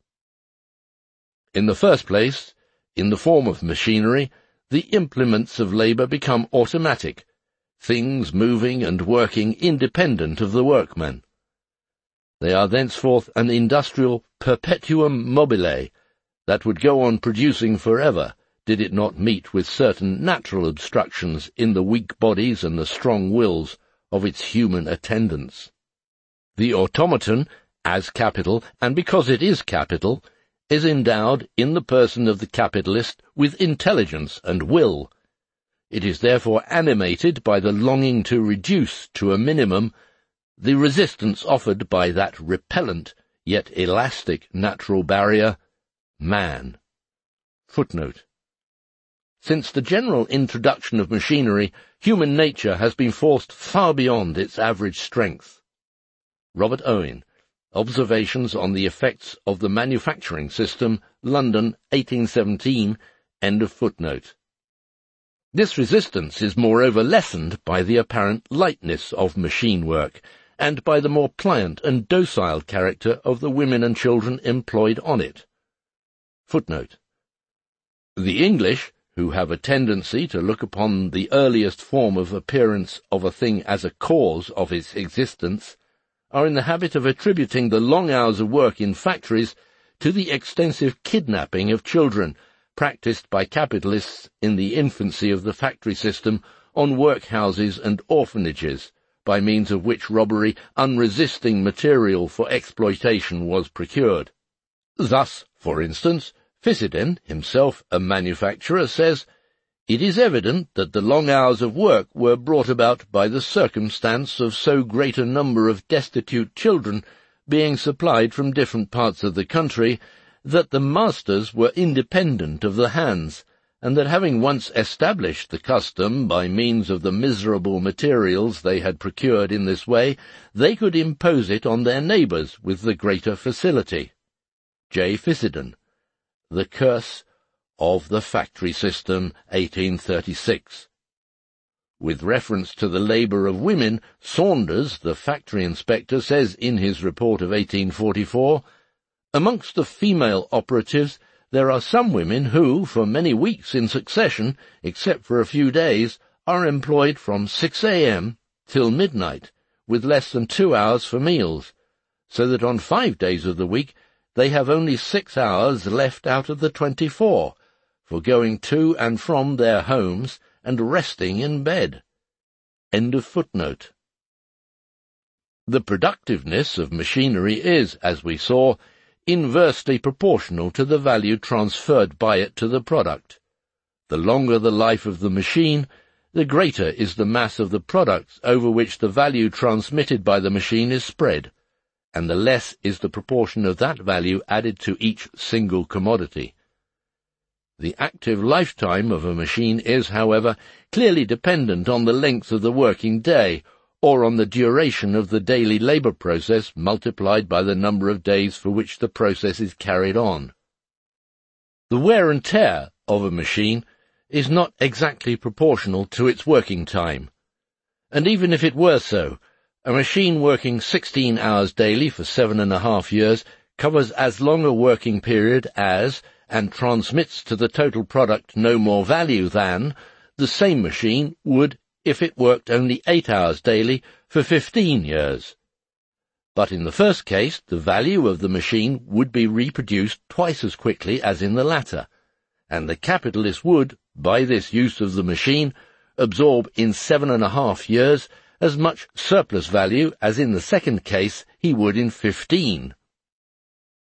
In the first place, in the form of machinery, the implements of labour become automatic, things moving and working independent of the workman. They are thenceforth an industrial perpetuum mobile that would go on producing forever, did it not meet with certain natural obstructions in the weak bodies and the strong wills of its human attendants. The automaton, as capital, and because it is capital, is endowed in the person of the capitalist with intelligence and will. It is therefore animated by the longing to reduce to a minimum the resistance offered by that repellent yet elastic natural barrier, man. Footnote. Since the general introduction of machinery, human nature has been forced far beyond its average strength. Robert Owen, Observations on the Effects of the Manufacturing System, London, eighteen seventeen, end of footnote. This resistance is moreover lessened by the apparent lightness of machine work, and by the more pliant and docile character of the women and children employed on it. Footnote. The English, who have a tendency to look upon the earliest form of appearance of a thing as a cause of its existence, are in the habit of attributing the long hours of work in factories to the extensive kidnapping of children practiced by capitalists in the infancy of the factory system on workhouses and orphanages, by means of which robbery unresisting material for exploitation was procured. Thus, for instance, Fissenden, himself a manufacturer, says, "It is evident that the long hours of work were brought about by the circumstance of so great a number of destitute children being supplied from different parts of the country, that the masters were independent of the hands, and that having once established the custom by means of the miserable materials they had procured in this way, they could impose it on their neighbours with the greater facility." J. Fissenden, The Curse of the Factory System, eighteen thirty-six. With reference to the labour of women, Saunders, the factory inspector, says in his report of eighteen forty-four, "Amongst the female operatives there are some women who, for many weeks in succession, except for a few days, are employed from six a m till midnight, with less than two hours for meals, so that on five days of the week they have only six hours left out of the twenty-four, for going to and from their homes and resting in bed." End of footnote. The productiveness of machinery is, as we saw, inversely proportional to the value transferred by it to the product. The longer the life of the machine, the greater is the mass of the products over which the value transmitted by the machine is spread, and the less is the proportion of that value added to each single commodity. The active lifetime of a machine is, however, clearly dependent on the length of the working day, or on the duration of the daily labour process multiplied by the number of days for which the process is carried on. The wear and tear of a machine is not exactly proportional to its working time, and even if it were so, a machine working sixteen hours daily for seven and a half years covers as long a working period as, and transmits to the total product no more value than, the same machine would if it worked only eight hours daily for fifteen years. But in the first case, the value of the machine would be reproduced twice as quickly as in the latter, and the capitalist would, by this use of the machine, absorb in seven and a half years as much surplus value as in the second case he would in fifteen.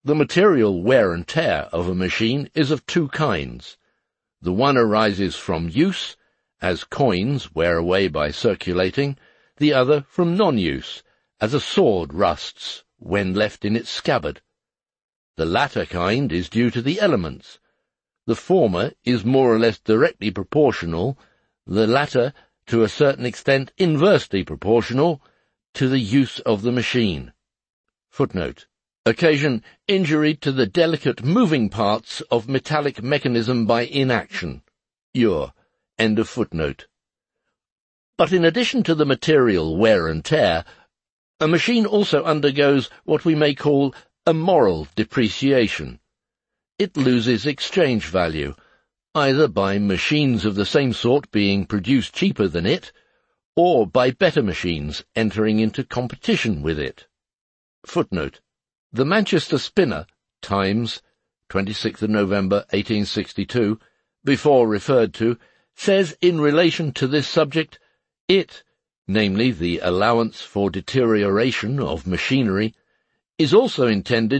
The material wear and tear of a machine is of two kinds. The one arises from use, as coins wear away by circulating, the other from non-use, as a sword rusts when left in its scabbard. The latter kind is due to the elements. The former is more or less directly proportional, the latter, to a certain extent, inversely proportional to the use of the machine. Footnote. Occasion injury to the delicate moving parts of metallic mechanism by inaction. Ure. End of footnote. But in addition to the material wear and tear, a machine also undergoes what we may call a moral depreciation. It loses exchange value, either by machines of the same sort being produced cheaper than it, or by better machines entering into competition with it. Footnote. The Manchester Spinner, Times, twenty-sixth of November, eighteen sixty-two, before referred to, says in relation to this subject, it, namely the allowance for deterioration of machinery, is also intended